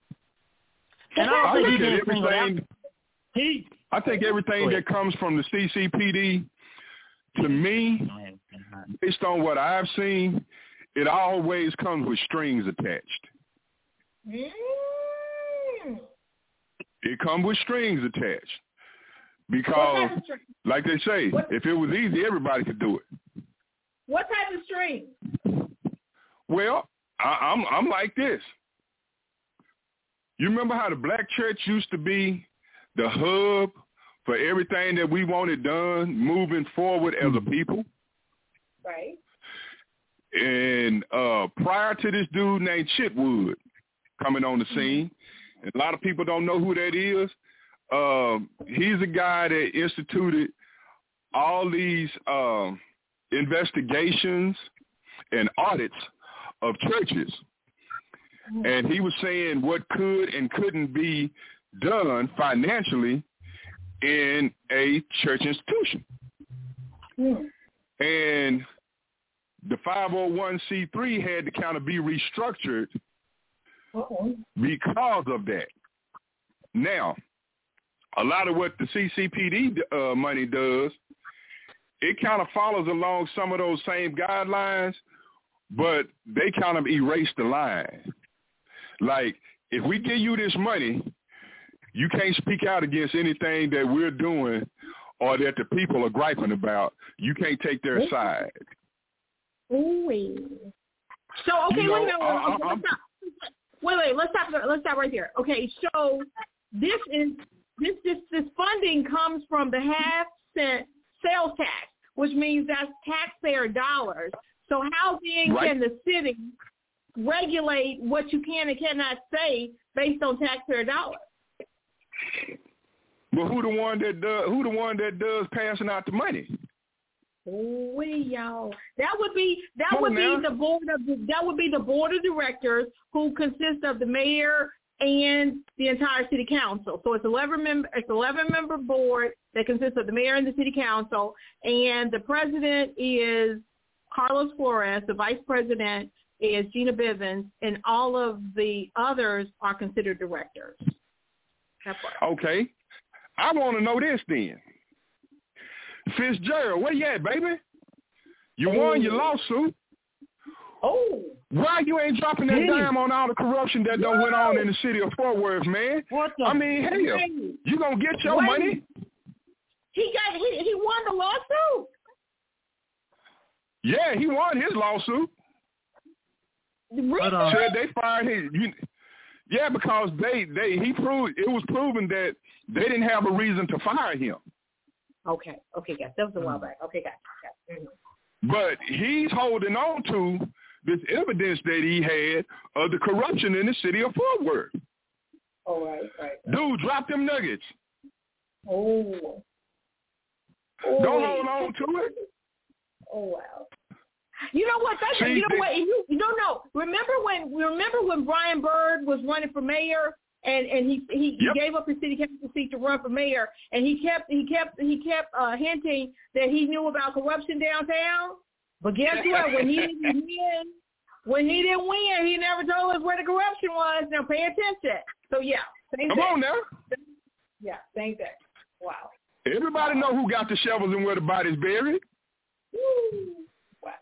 And I don't think he did everything. He, I think everything that comes from the C C P D, to me, based on what I've seen, it always comes with strings attached. Mm. It comes with strings attached. Because, like they say, what? If it was easy, everybody could do it. What type of string? Well, I, I'm I'm like this. You remember how the black church used to be the hub for everything that we wanted done moving forward as a people? Right. And uh, prior to this dude named Chitwood coming on the scene, mm-hmm. and a lot of people don't know who that is, uh, he's a guy that instituted all these uh, investigations and audits of churches. Mm-hmm. And he was saying what could and couldn't be done financially in a church institution. Mm. And the five oh one c three had to kind of be restructured Uh-oh. because of that. Now, a lot of what the C C P D uh, money does, it kind of follows along some of those same guidelines, but they kind of erase the line. Like, if we give you this money, you can't speak out against anything that we're doing or that the people are griping about. You can't take their Ooh. side. Ooh. So, okay, you wait, know, wait, wait, let's stop. wait, wait, let's stop. Let's stop right there. Okay, so this is this this this funding comes from the half cent sales tax, which means that's taxpayer dollars. So how then right. can the city regulate what you can and cannot say based on taxpayer dollars? But who the one that does? Who the one that does passing out the money? We y'all. That would be that Come would now. be the board of the, that would be the board of directors who consists of the mayor and the entire city council. So it's eleven member it's eleven member board that consists of the mayor and the city council, and the president is Carlos Flores, the vice president is Gina Bivens, and all of the others are considered directors. Okay. I want to know this then. Fitzgerald, where you at, baby? You oh. won your lawsuit. Oh. Why you ain't dropping that Damn. dime on all the corruption that done went on in the city of Fort Worth, man? What the? I mean, hell, you gonna get your Wait. money? He got he he won the lawsuit. Yeah, he won his lawsuit. Really? Said they fired him. You, yeah, because they, they he proved it was proven that they didn't have a reason to fire him. Okay, okay, guys. That was a while back. Okay, guys. guys. But he's holding on to this evidence that he had of the corruption in the city of Fort Worth. All right, right. Dude, drop them nuggets. Oh. Don't oh. hold on to it. Oh wow. You know what? That's See, you know they, what? You, you don't know. Remember when? Remember when Brian Byrd was running for mayor, and and he he, yep. he gave up his city council seat to run for mayor, and he kept he kept he kept uh, hinting that he knew about corruption downtown. But guess what? When he didn't win, when he didn't win, he never told us where the corruption was. Now pay attention. So yeah, same come thing. on now. Yeah, same thing. Wow. Everybody know who got the shovels and where the body's buried. Woo. Wow.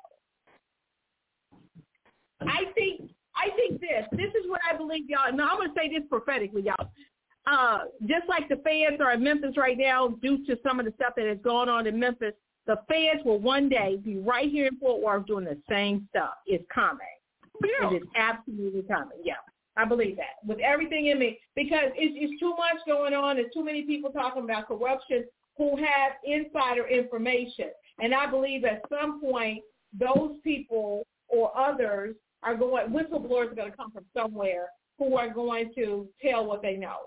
I think I think this. This is what I believe, y'all. Now I'm going to say this prophetically, y'all. Uh, just like the feds are in Memphis right now, due to some of the stuff that has gone on in Memphis, the feds will one day be right here in Fort Worth doing the same stuff. It's coming. Yeah. It is absolutely coming. Yeah, I believe that with everything in me, because it's, it's too much going on. There's too many people talking about corruption who have insider information. And I believe at some point those people or others are going, whistleblowers are going to come from somewhere who are going to tell what they know.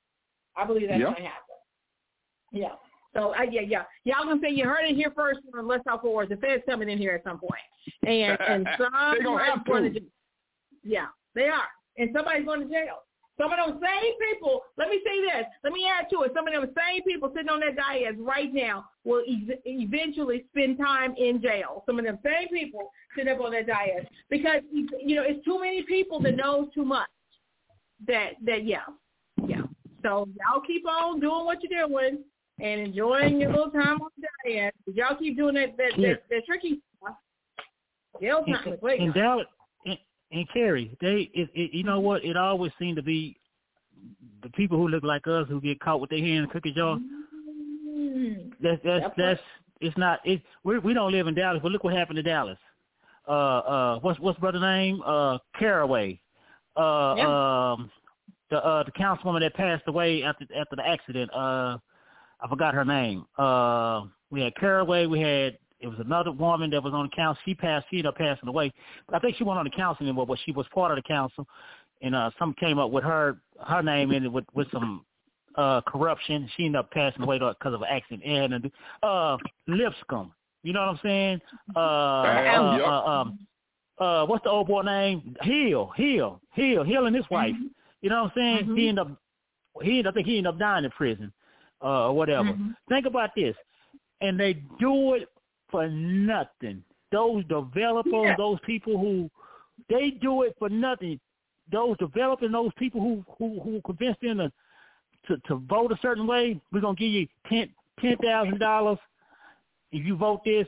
I believe that's yep. going to happen. Yeah. So, uh, yeah, yeah. Y'all going to say you heard it here first on Let's Talk Forward. The Fed's coming in here at some point. And, and somebody's going to jail. Yeah, they are. And somebody's going to jail. Some of those same people, let me say this, let me add to it, some of those same people sitting on that dais right now will e- eventually spend time in jail. Some of them same people sitting up on that dais because, you know, it's too many people that know too much. That, that yeah, yeah. So y'all keep on doing what you're doing and enjoying your little time on the dais. Y'all keep doing that, that, yeah. that, that tricky stuff. Jail time is waiting. And Dallas, and Carrie, they, it, it, you know what? It always seemed to be the people who look like us who get caught with their hand in the cookie jar. Mm-hmm. That's that's that's, that's it's not. It we we don't live in Dallas, but look what happened to Dallas. Uh uh, what's what's brother's name? Uh, Caraway. Uh yeah. um, the uh the councilwoman that passed away after after the accident. Uh, I forgot her name. Uh, we had Caraway. We had. It was another woman that was on the council. She passed. She ended up passing away. But I think she wasn't on the council anymore, but she was part of the council. And uh, some came up with her her name in it with, with some uh, corruption. She ended up passing away because of an accident. And uh, Lipscomb. You know what I'm saying? Uh, uh, yep. uh, um, uh, what's the old boy name? Hill. Hill. Hill. Hill and his wife. Mm-hmm. You know what I'm saying? Mm-hmm. He ended up. He ended, I think he ended up dying in prison uh, or whatever. Mm-hmm. Think about this. And they do it for nothing. Those developers, yeah. those people who, they do it for nothing. Those developers, those people who who, who convince them to, to to vote a certain way, we're gonna give you ten ten thousand dollars. If you vote this,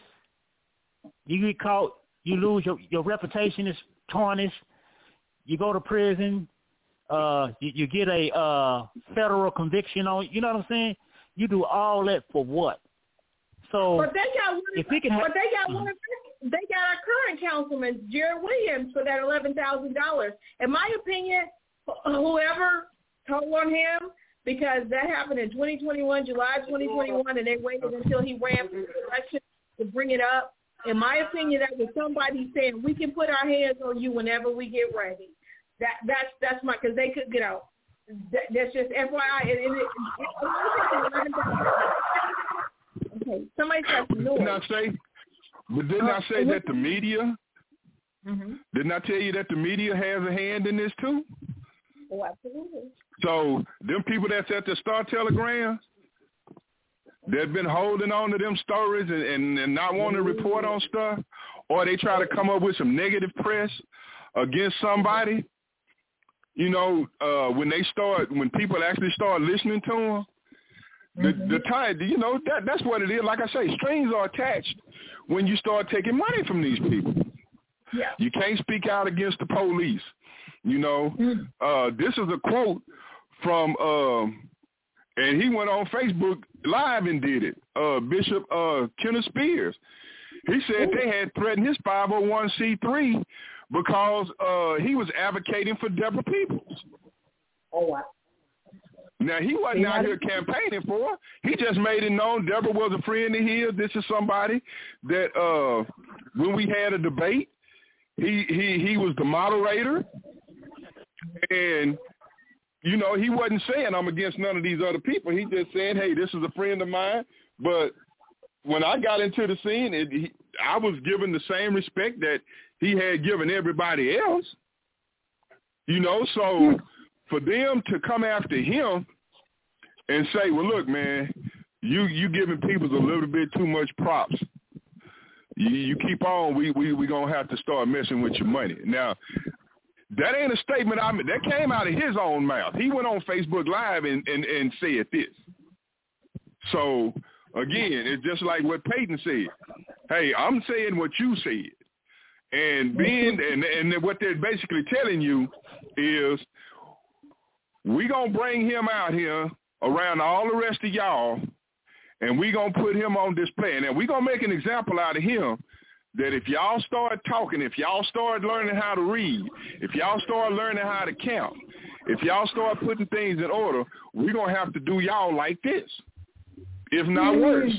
you get caught, you lose your your reputation is tarnished. You go to prison. Uh, you, you get a uh federal conviction on. You know what I'm saying? You do all that for what? So but they got one. If we can ha- but they got one. They got our current councilman, Jared Williams, for that eleven thousand dollars. In my opinion, whoever told on him, because that happened in twenty twenty-one, July twenty twenty-one, and they waited until he ran for the election to bring it up. In my opinion, that was somebody saying we can put our hands on you whenever we get ready. That that's that's my because they could you know that, that's just F Y I. And, and it, it, it, okay, somebody says no. Didn't I say? But didn't uh, I say that the media? Mm-hmm. Didn't I tell you that the media has a hand in this too? Oh, absolutely. So them people that's at the Star Telegram, they've been holding on to them stories and, and, and not wanting to report on stuff, or they try to come up with some negative press against somebody. You know, uh, when they start, when people actually start listening to them, the, mm-hmm. the time, you know, that that's what it is. Like I say, strings are attached when you start taking money from these people. Yeah. You can't speak out against the police. You know, mm. uh, this is a quote from, um, and he went on Facebook Live and did it, uh, Bishop uh, Kenneth Spears. He said Ooh. They had threatened his five oh one c three because uh, he was advocating for Deborah Peoples. Oh, wow. Now, he wasn't yeah. out here campaigning for her. He just made it known Deborah was a friend of his. This is somebody that uh, when we had a debate, he, he, he was the moderator. And, you know, he wasn't saying I'm against none of these other people. He just said, hey, this is a friend of mine. But when I got into the scene, it, he, I was given the same respect that he had given everybody else. You know, so for them to come after him and say, well, look, man, you you giving people a little bit too much props. You, you keep on, we we we gonna have to start messing with your money. Now, that ain't a statement I made. That came out of his own mouth. He went on Facebook Live and, and, and said this. So, again, it's just like what Peyton said. Hey, I'm saying what you said. And being and, and what they're basically telling you is we going to bring him out here around all the rest of y'all, and we going to put him on display. And we going to make an example out of him that if y'all start talking, if y'all start learning how to read, if y'all start learning how to count, if y'all start putting things in order, we're going to have to do y'all like this, if not worse.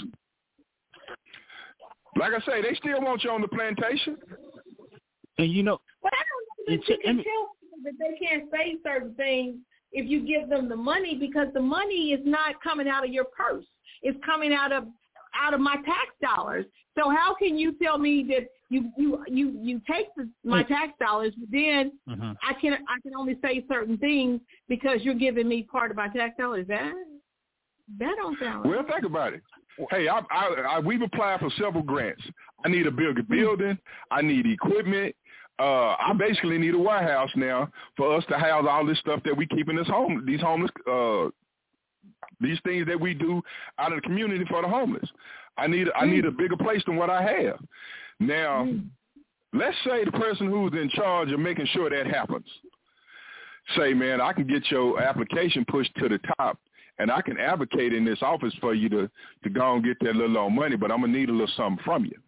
Like I say, they still want you on the plantation. And you know, but I don't know that you can tell people that they can't say certain things if you give them the money, because the money is not coming out of your purse. It's coming out of out of my tax dollars. So how can you tell me that you you you, you take the, my tax dollars, but then mm-hmm. I can I can only say certain things because you're giving me part of my tax dollars? That that don't sound well. Right. Think about it. Hey, I, I, I, we've applied for several grants. I need a bigger building. I need equipment. Uh, I basically need a warehouse now for us to house all this stuff that we keep in this home, these homeless, uh, these things that we do out in the community for the homeless. I need, I need a bigger place than what I have. Now, let's say the person who's in charge of making sure that happens say, man, I can get your application pushed to the top, and I can advocate in this office for you to, to go and get that little old money, but I'm going to need a little something from you.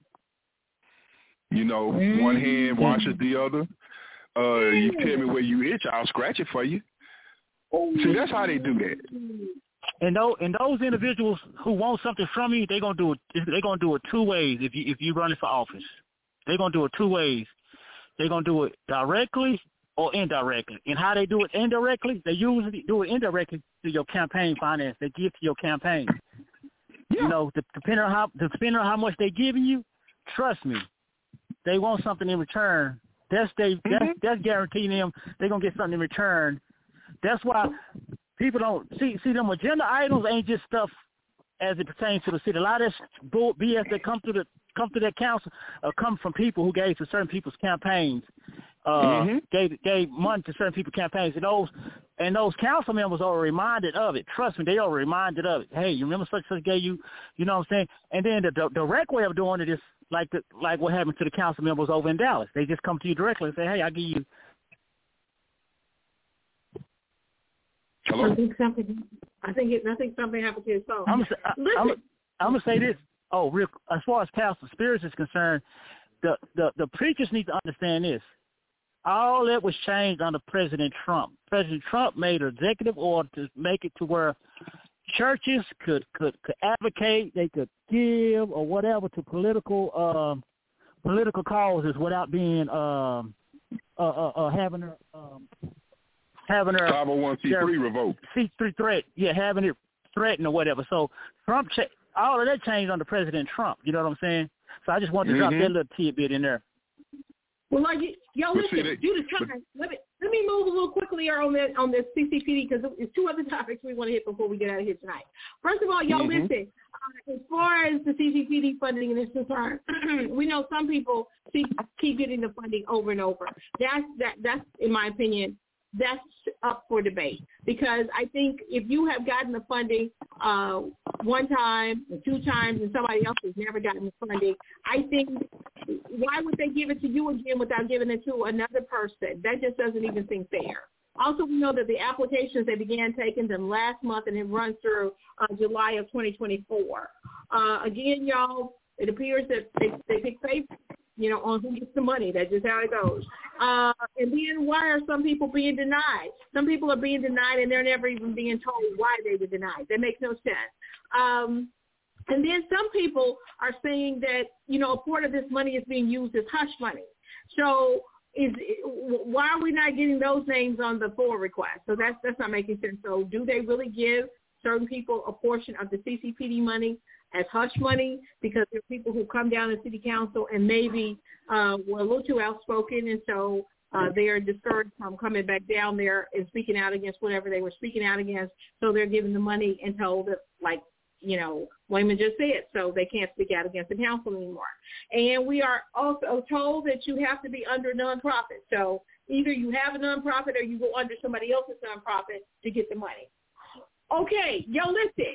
You know, mm-hmm. one hand washes the other. Uh, you tell me where you itch, I'll scratch it for you. See, that's how they do that. And those and those individuals who want something from you, they're gonna do it. They're gonna do it two ways. If you if you running for office, they're gonna do it two ways. They're gonna do it directly or indirectly. And how they do it indirectly, they usually do it indirectly to your campaign finance. They give to your campaign. Yeah. You know, depending on how depending on how much they're giving you, trust me, they want something in return. That's they mm-hmm. that's that's guaranteeing them they're gonna get something in return. That's why people don't see see them agenda items ain't just stuff as it pertains to the city. A lot of this B S that come through the come through that council uh, come from people who gave to certain people's campaigns. Uh, mm-hmm. gave gave money to certain people's campaigns, and those and those council members are reminded of it. Trust me, they are reminded of it. Hey, you remember such such gave you, you know what I'm saying? And then the, the direct way of doing it is like the, like what happened to the council members over in Dallas. They just come to you directly and say, hey, I give you. Hello? I think something. I think it, I think something happened to his phone. I'm gonna, I'm, I'm gonna say this. Oh, real, as far as Pastor Spears is concerned, the, the the preachers need to understand this. All that was changed under President Trump. President Trump made an executive order to make it to where churches could, could, could advocate, they could give or whatever to political um, political causes without being um, uh, uh, uh, having a, um, having their five oh one c three revoked. C three threat, yeah, having it threatened or whatever. So Trump, cha- all of that changed under President Trump. You know what I'm saying? So I just wanted to mm-hmm. drop that little tidbit in there. Well, like y'all But listen, see, they- due to time, let me let me move a little quickly here on that on this C C P D because there's two other topics we want to hit before we get out of here tonight. First of all, y'all Mm-hmm. listen. Uh, as far as the C C P D funding is concerned, we know some people keep, keep getting the funding over and over. That's that that's in my opinion. That's up for debate because I think if you have gotten the funding uh, one time or two times and somebody else has never gotten the funding, I think why would they give it to you again without giving it to another person? That just doesn't even seem fair. Also, we know that the applications, they began taking them last month and it runs through uh, July of twenty twenty-four. Uh, again, y'all, it appears that they, they pick favorites, you know, on who gets the money. That's just how it goes. Uh, and then why are some people being denied? Some people are being denied and they're never even being told why they were denied. That makes no sense. Um, and then some people are saying that, you know, a part of this money is being used as hush money. So is why are we not getting those names on the FOIA request? So that's that's not making sense. So do they really give certain people a portion of the C C P D money as hush money because there are people who come down to city council and maybe uh, were a little too outspoken, and so uh, they are discouraged from coming back down there and speaking out against whatever they were speaking out against. So they're given the money and told that, like, you know, Wayman just said, so they can't speak out against the council anymore. And we are also told that you have to be under a nonprofit. So either you have a nonprofit or you go under somebody else's nonprofit to get the money. Okay, yo, listen.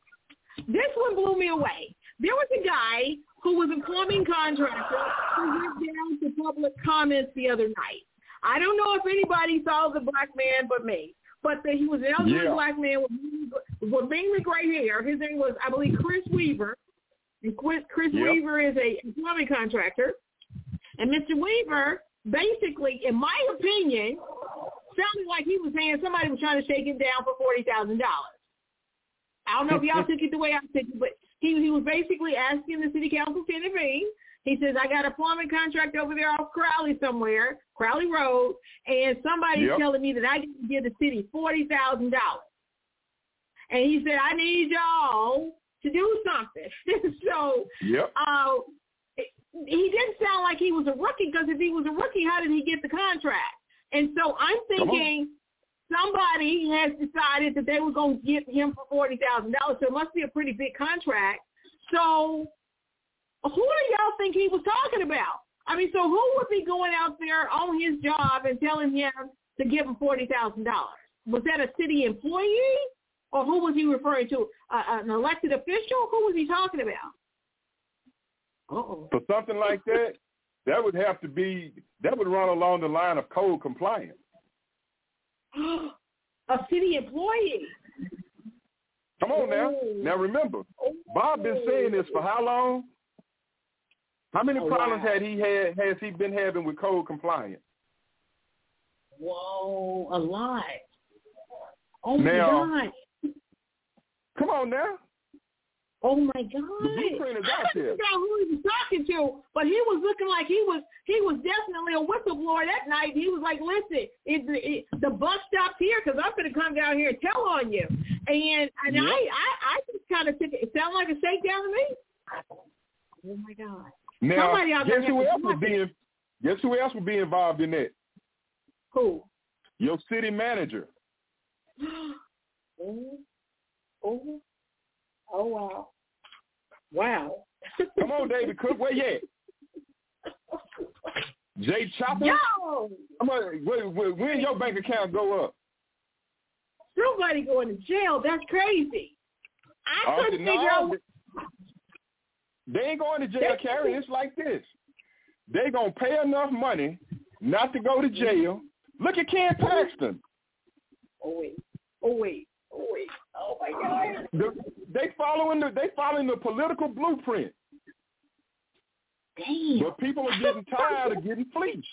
This one blew me away. There was a guy who was a plumbing contractor who went down to public comments the other night. I don't know if anybody saw the black man but me, but the, he was an elderly Yeah. black man with, with mainly gray hair. His name was, I believe, Chris Weaver. And Chris, Chris Yep. Weaver is a plumbing contractor. And Mister Weaver, basically, in my opinion, sounded like he was saying somebody was trying to shake him down for forty thousand dollars. I don't know if y'all took it the way I took it, but he he was basically asking the city council to intervene. He says, I got a plumbing contract over there off Crowley somewhere, Crowley Road, and somebody's Yep. telling me that I can give the city forty thousand dollars. And he said, I need y'all to do something. so Yep. uh, it, he didn't sound like he was a rookie, because if he was a rookie, how did he get the contract? And so I'm thinking somebody has decided that they were going to get him for forty thousand dollars, so it must be a pretty big contract. So who do y'all think he was talking about? I mean, so who would be going out there on his job and telling him to give him forty thousand dollars? Was that a city employee, or who was he referring to? Uh, an elected official? Who was he talking about? Uh-oh. For something like that, that would have to be, that would run along the line of code compliance. A city employee. Come on now. Ooh. Now remember, Bob been saying this for how long? How many Oh, problems wow. had he had has he been having with code compliance? Whoa, a lot. Oh Now- my God. Come on now. Oh my The God. blueprint is I out couldn't there. figure out who he was talking to, but he was looking like he was he was definitely a whistleblower that night. He was like, listen, it, it, the bus stops here because I'm going to come down here and tell on you. And and Yep. I, I, I just kind of took it. It sounded like a shakedown to me. Oh my God. Now, Somebody out there guess who has to else would watch be it. in, guess who else would be involved in that? Who? Your city manager. Oh, oh, oh, wow. Wow. Come on, David Cook. Where you at? Jay Chopper? Yo! Come on, when, when, when your bank account go up? Somebody going to jail. That's crazy. I I couldn't said, figure no, out. they ain't going to jail, Carrie. It's like this. They going to pay enough money not to go to jail. Look at Ken Paxton. Oh, wait. Oh, wait. Oh, wait. Oh, my God. The, they following the they following the political blueprint. Damn. But people are getting tired of getting fleeced.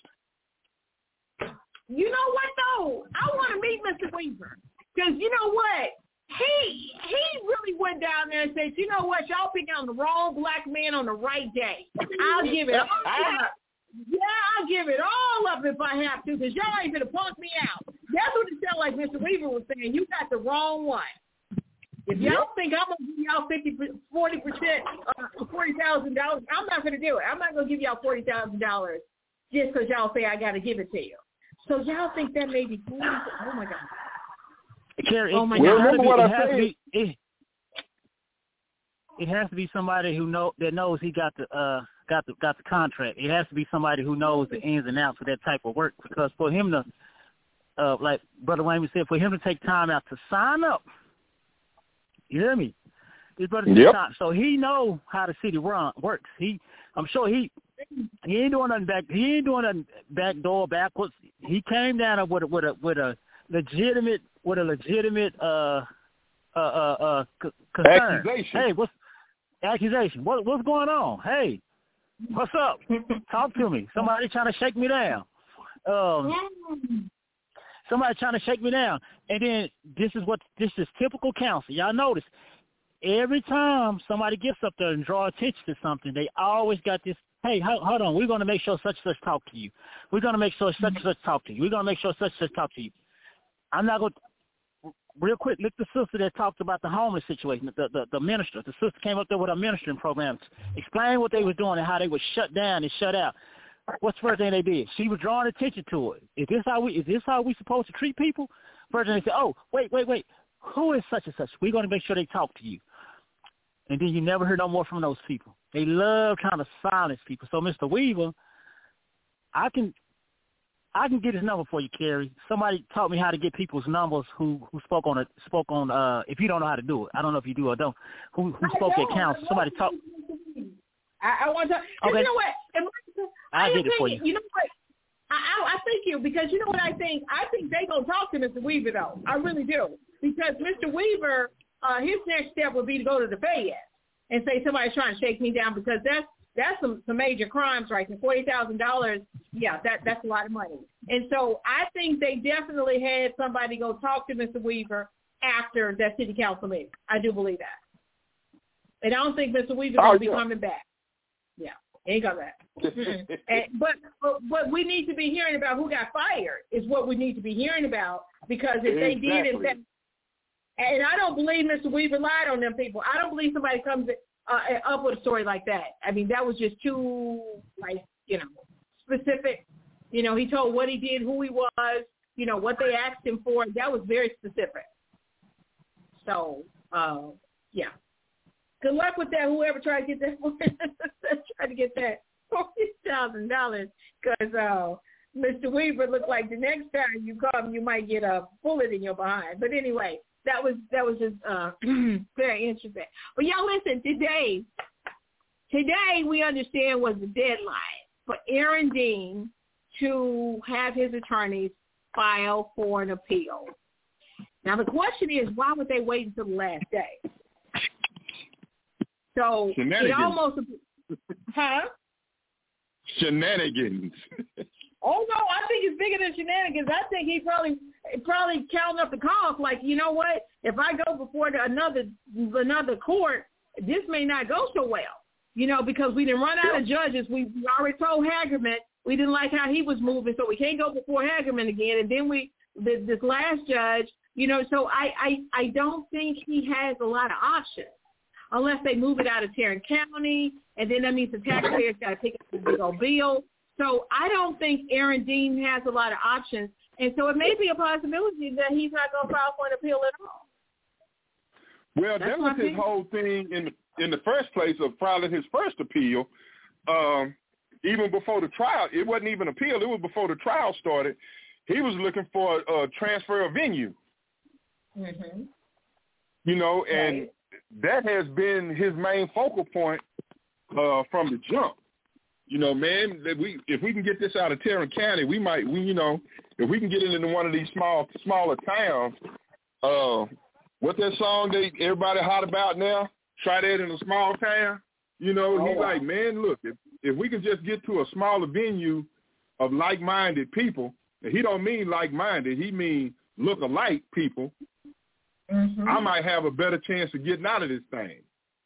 You know what, though? I want to meet Mister Weaver. Because you know what? He he really went down there and said, you know what? Y'all picking on the wrong black man on the right day. I'll give it all up. Yeah, I'll give it all up if I have to, because y'all ain't going to punk me out. That's what it sounded like Mister Weaver was saying. You got the wrong one. If y'all yep. think I'm going to give y'all fifty, forty percent, uh, forty thousand dollars, I'm not going to do it. I'm not going to give y'all forty thousand dollars just because y'all say I got to give it to you. So y'all think that may be forty? Oh, my God. Carrie, oh, my well, God. Remember what it, I has said. Be, it, it has to be somebody who know that knows he got the uh got the got the contract. It has to be somebody who knows the ins and outs of that type of work, because for him to, uh, like Brother Wayne said, for him to take time out to sign up. You hear me? His brother yep. time. So he know how the city run works. He, I'm sure he, he ain't doing nothing back. He ain't doing nothing back door backwards. He came down with a with a with a legitimate with a legitimate uh uh uh, uh concern. Accusation. Hey, what's accusation? What what's going on? Hey, what's up? Talk to me. Somebody trying to shake me down. Um. Somebody trying to shake me down. And then this is what this is typical counsel. Y'all notice every time somebody gets up there and draw attention to something, they always got this, hey, hold on, we're going to make sure such and such talk to you. We're going to make sure such and such talk to you. We're going to make sure such and such talk to you. I'm not going to, real quick, look the sister that talked about the homeless situation, the, the, the minister. The sister came up there with a ministering program, explain what they were doing and how they were shut down and shut out. What's the first thing they did? She was drawing attention to it. Is this how we? Is this how we supposed to treat people? First thing they said, "Oh, wait, wait, wait. Who is such and such? We're going to make sure they talk to you." And then you never hear no more from those people. They love trying to silence people. So, Mister Weaver, I can, I can get his number for you, Carrie. Somebody taught me how to get people's numbers who who spoke on it. Spoke on. Uh, if you don't know how to do it, I don't know if you do or don't. Who who spoke at council? Somebody talk. I, I want to. Okay. You know what? I, I did it for you. You know what? I, I, I thank you, because you know what I think? I think they going to talk to Mister Weaver, though. I really do. Because Mister Weaver, uh, his next step would be to go to the Fed and say somebody's trying to shake me down, because that's that's some, some major crimes right there. forty thousand dollars, yeah, that that's a lot of money. And so I think they definitely had somebody go talk to Mister Weaver after that city council meeting. I do believe that. And I don't think Mister Weaver's oh, going to yeah. be coming back. Yeah. Ain't got that. and, but, but what we need to be hearing about who got fired is what we need to be hearing about, because if exactly. they did, in fact, and I don't believe Mister Weaver lied on them people. I don't believe somebody comes uh, up with a story like that. I mean, that was just too, like, you know, specific. You know, he told what he did, who he was, you know, what they asked him for. That was very specific. So, uh, yeah. Good luck with that, whoever tried to get that, try to get that forty thousand dollars, because uh, Mister Weaver looked like the next time you come, you might get a bullet in your behind. But anyway, that was that was just uh, very interesting. But y'all listen, today, today we understand was the deadline for Aaron Dean to have his attorneys file for an appeal. Now the question is, why would they wait until the last day? So it almost, huh? Shenanigans. Oh no, I think it's bigger than shenanigans. I think he probably probably counting up the cost. Like, you know what? If I go before the, another another court, this may not go so well. You know, because we didn't run out yep. of judges. We, we already told Hagerman we didn't like how he was moving, so we can't go before Hagerman again. And then we this, this last judge, you know, so I, I I don't think he has a lot of options. Unless they move it out of Tarrant County, and then that means the taxpayers got to pick up the big old bill. So I don't think Aaron Dean has a lot of options, and so it may be a possibility that he's not going to file for an appeal at all. Well, That's that was his whole thing in the, in the first place of filing his first appeal. Um, even before the trial, it wasn't even an appeal. It was before the trial started. He was looking for a, a transfer of venue. Mm-hmm. You know, and... Right. That has been his main focal point uh, from the jump. You know, man, that we if we can get this out of Tarrant County, we might, we you know, if we can get it into one of these small, smaller towns, uh, what that song that everybody hot about now? Try that in a small town. You know, oh, he's wow. like, man, look, if if we can just get to a smaller venue of like-minded people, and he don't mean like-minded, he mean look-alike people. Mm-hmm. I might have a better chance of getting out of this thing.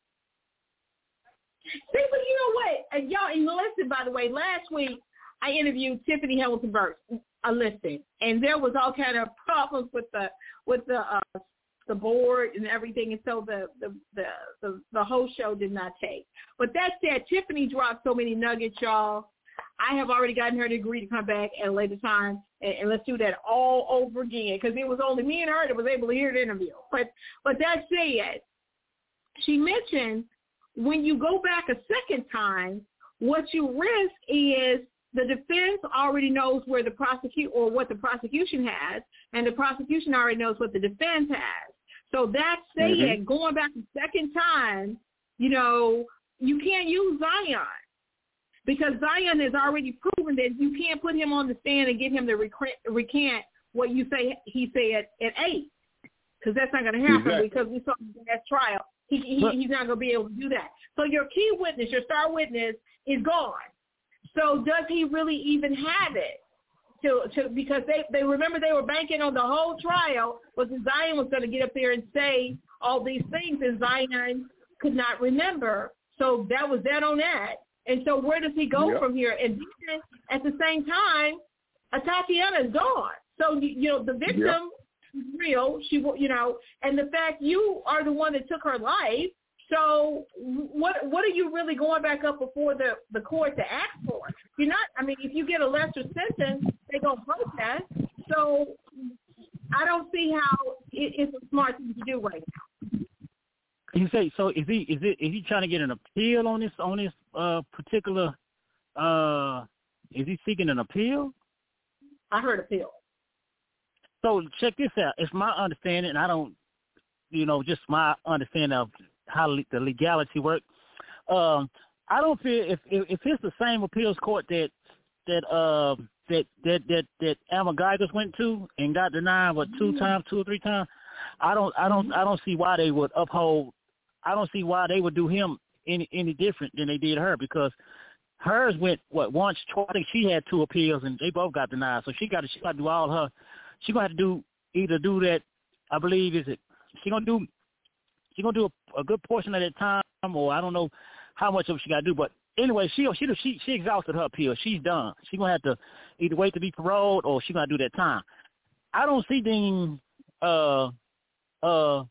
See, but you know what? And y'all, and listen, by the way, last week I interviewed Tiffany Hamilton Burks. a listing, and there was all kind of problems with the with the uh, the board and everything, and so the the, the the the whole show did not take. But that said, Tiffany dropped so many nuggets, y'all. I have already gotten her to agree to come back at a later time, and, and let's do that all over again, because it was only me and her that was able to hear the interview. But but that said, she mentioned when you go back a second time, what you risk is the defense already knows where the prosecute or what the prosecution has, and the prosecution already knows what the defense has. So that saying, mm-hmm. going back a second time, you know, you can't use Zion, because Zion has already proven that you can't put him on the stand and get him to recant, recant what you say he said at eight, because that's not going to happen. Exactly. Because we saw in that trial. He, he, but, he's not going to be able to do that. So your key witness, your star witness, is gone. So does he really even have it? To, to because they, they remember they were banking on the whole trial was that Zion was going to get up there and say all these things, and Zion could not remember. So that was that on that. And so where does he go yep. from here? And then at the same time, Tatiana is gone. So you, you know the victim. Yep. Real, she, you know, and the fact you are the one that took her life. So what what are you really going back up before the, the court to ask for? You're not. I mean, if you get a lesser sentence, they gonna protest. So I don't see how it, it's a smart thing to do right now. You say so? Is he is it is he trying to get an appeal on this on this uh, particular? Uh, is he seeking an appeal? I heard appeal. So check this out. It's my understanding, and I don't, you know, just my understanding of how le- the legality works. Um, I don't feel if, if if it's the same appeals court that that uh that that that that Alma Geigers went to and got denied, what two mm-hmm. times, two or three times. I don't I don't I don't see why they would uphold. I don't see why they would do him any any different than they did her, because hers went what once twice. I think she had two appeals and they both got denied. So she got to she got to do all her. She's going to have to do either do that, I believe, is it, she's going to do, she's going to do a, a good portion of that time, or I don't know how much of it she got to do. But anyway, she she she, she exhausted her appeal. She's done. She's going to have to either wait to be paroled or she's going to do that time. I don't see Dean, uh, uh,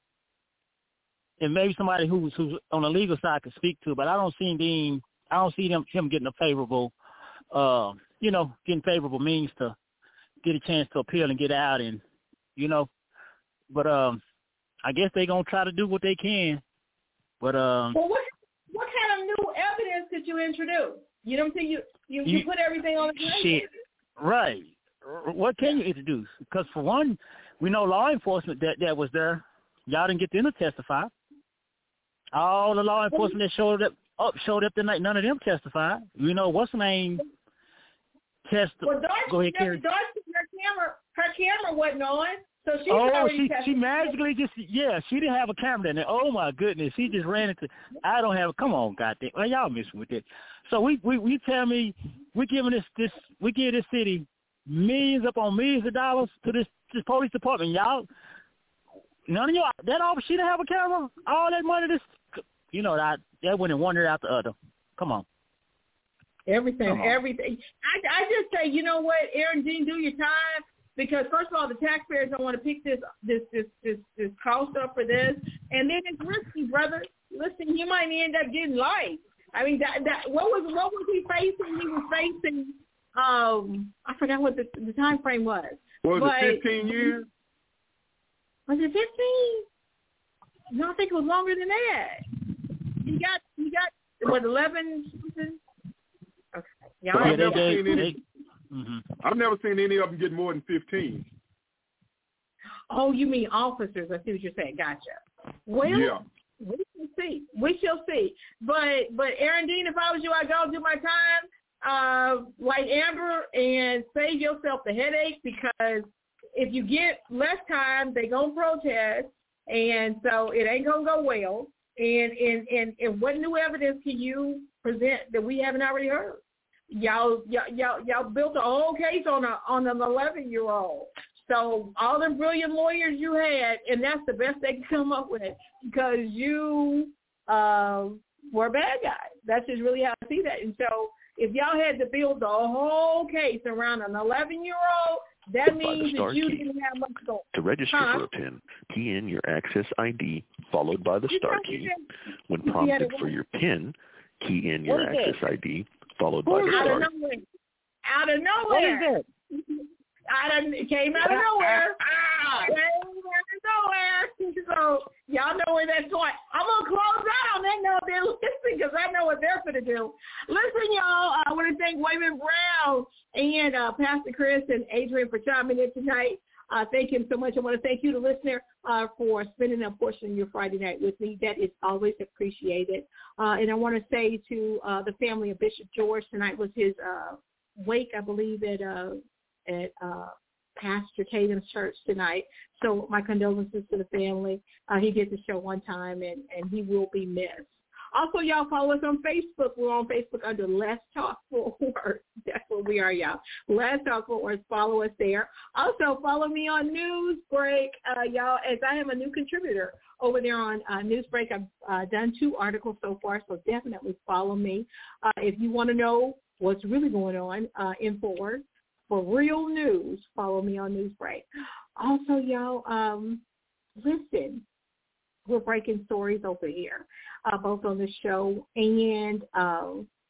and maybe somebody who's, who's on the legal side can speak to, but I don't see Dean, I don't see him, him getting a favorable, uh, you know, getting favorable means to get a chance to appeal and get out, and you know, but um, I guess they're gonna try to do what they can. But um, well, what what kind of new evidence did you introduce? You know what I'm saying? You you, you, you put everything on the table. Shit, right? What can you introduce? Because for one, we know law enforcement that that was there. Y'all didn't get them to testify. All the law enforcement that showed up up showed up tonight. None of them testified. You know what's the name? Test. Well, Darcy, go ahead, Carrie. Darcy, her camera, her camera wasn't on, so she. Oh, she she magically just yeah, she didn't have a camera in there. Oh my goodness, she just ran into. I don't have. Come on, goddamn, well, y'all messing with it. So we we we tell me we giving this this we give this city millions upon millions of dollars to this this police department. Y'all, none of y'all that officer she didn't have a camera. All that money, this you know that that went in one ear out the other. Come on. Everything, everything. I, I just say, you know what, Aaron Jean, do your time, because first of all, the taxpayers don't want to pick this this this this, this cost up for this, and then it's risky, brother. Listen, you might end up getting life. I mean, that that what was what was he facing? He was facing. Um, I forgot what the the time frame was. Was but, it fifteen years? Was it fifteen? No, I think it was longer than that. He got he got what eleven something. Okay. Yeah, I've, they, never they, seen any, they, mm-hmm. I've never seen any of them get more than fifteen. Oh, you mean officers? I see what you're saying. Gotcha. Well, yeah. we shall see. We shall see. But, but Aaron Dean, if I was you, I'd go do my time uh, like Amber and save yourself the headache, because if you get less time, they going to protest, and so it ain't going to go well. And, and, and, and what new evidence can you present that we haven't already heard? Y'all, y'all, y'all, y'all built a whole case on a on an eleven-year-old. So all the brilliant lawyers you had, and that's the best they can come up with, because you uh, were a bad guy. That's just really how I see that. And so if y'all had to build the whole case around an eleven-year-old, that means that you key. didn't have much going. To register huh? for a PIN, key in your access I D followed by the you star key. When prompted for your PIN, key in your access it? I D followed by the out star key. Out of nowhere. What is it? Out of, it came out of nowhere. Came out of nowhere. So y'all know where that's going. I'm going to close out on that note. They're listening because I know what they're going to do. Listen, y'all, I want to thank Wayman Brown and uh, Pastor Chris and Adrian for chiming in tonight. Uh, thank him so much. I want to thank you, the listener, uh, for spending a portion of your Friday night with me. That is always appreciated. Uh, and I want to say to uh, the family of Bishop George, tonight was his uh, wake, I believe, at uh, at uh, Pastor Tatum's church tonight. So my condolences to the family. Uh, he did the show one time, and, and he will be missed. Also, y'all follow us on Facebook. We're on Facebook under Let's Talk Fort Worth. That's where we are, y'all. Let's Talk Fort Worth. Follow us there. Also, follow me on Newsbreak, uh, y'all, as I am a new contributor over there on uh, Newsbreak. I've uh, done two articles so far, so definitely follow me. Uh, if you want to know what's really going on uh, in Fort Worth, for real news, follow me on Newsbreak. Also, y'all, um, listen, we're breaking stories over here, uh, both on the show and uh,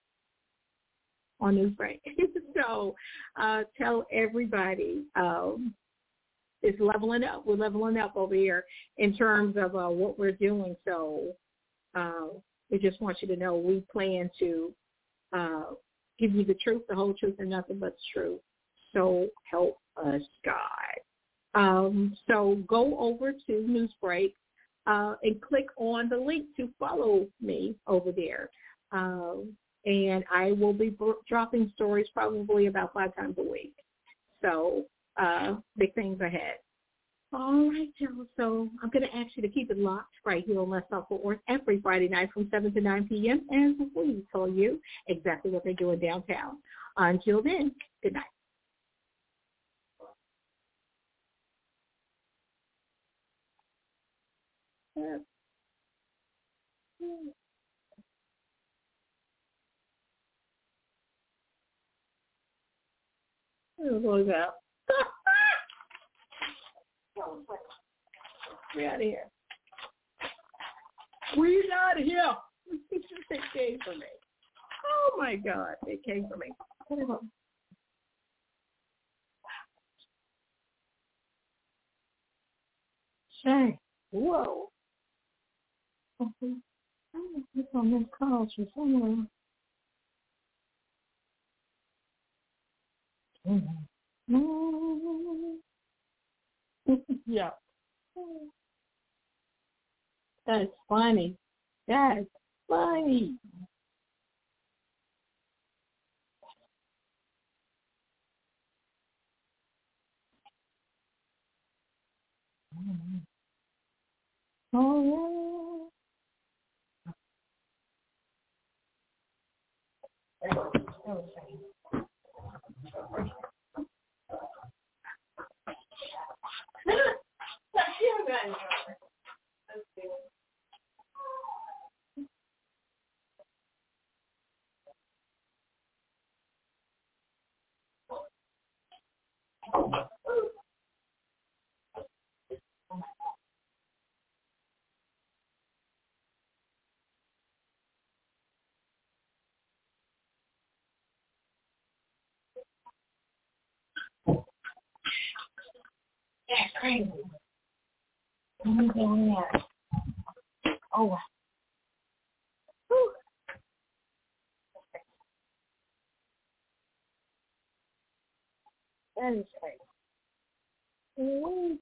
on Newsbreak. so uh, tell everybody um, it's leveling up. We're leveling up over here in terms of uh, what we're doing. So uh, we just want you to know we plan to uh, give you the truth, the whole truth, and nothing but the truth. So help us, God. Um, so go over to Newsbreak uh, and click on the link to follow me over there. Um, and I will be b- dropping stories probably about five times a week. So uh, big things ahead. All right, y'all. So I'm going to ask you to keep it locked right here on Let's Talk Fort Worth every Friday night from seven to nine p.m. as we tell you exactly what they're doing downtown. Until then, good night. Yeah. What was that? We're out of here. We're out of here. It came for me. Oh, my God. It came for me. Shay. Whoa. It's on this call for somewhere. Yeah. That's funny. That's funny. Oh, yeah. That's crazy. Let me go in there. Oh. Whew. That is crazy.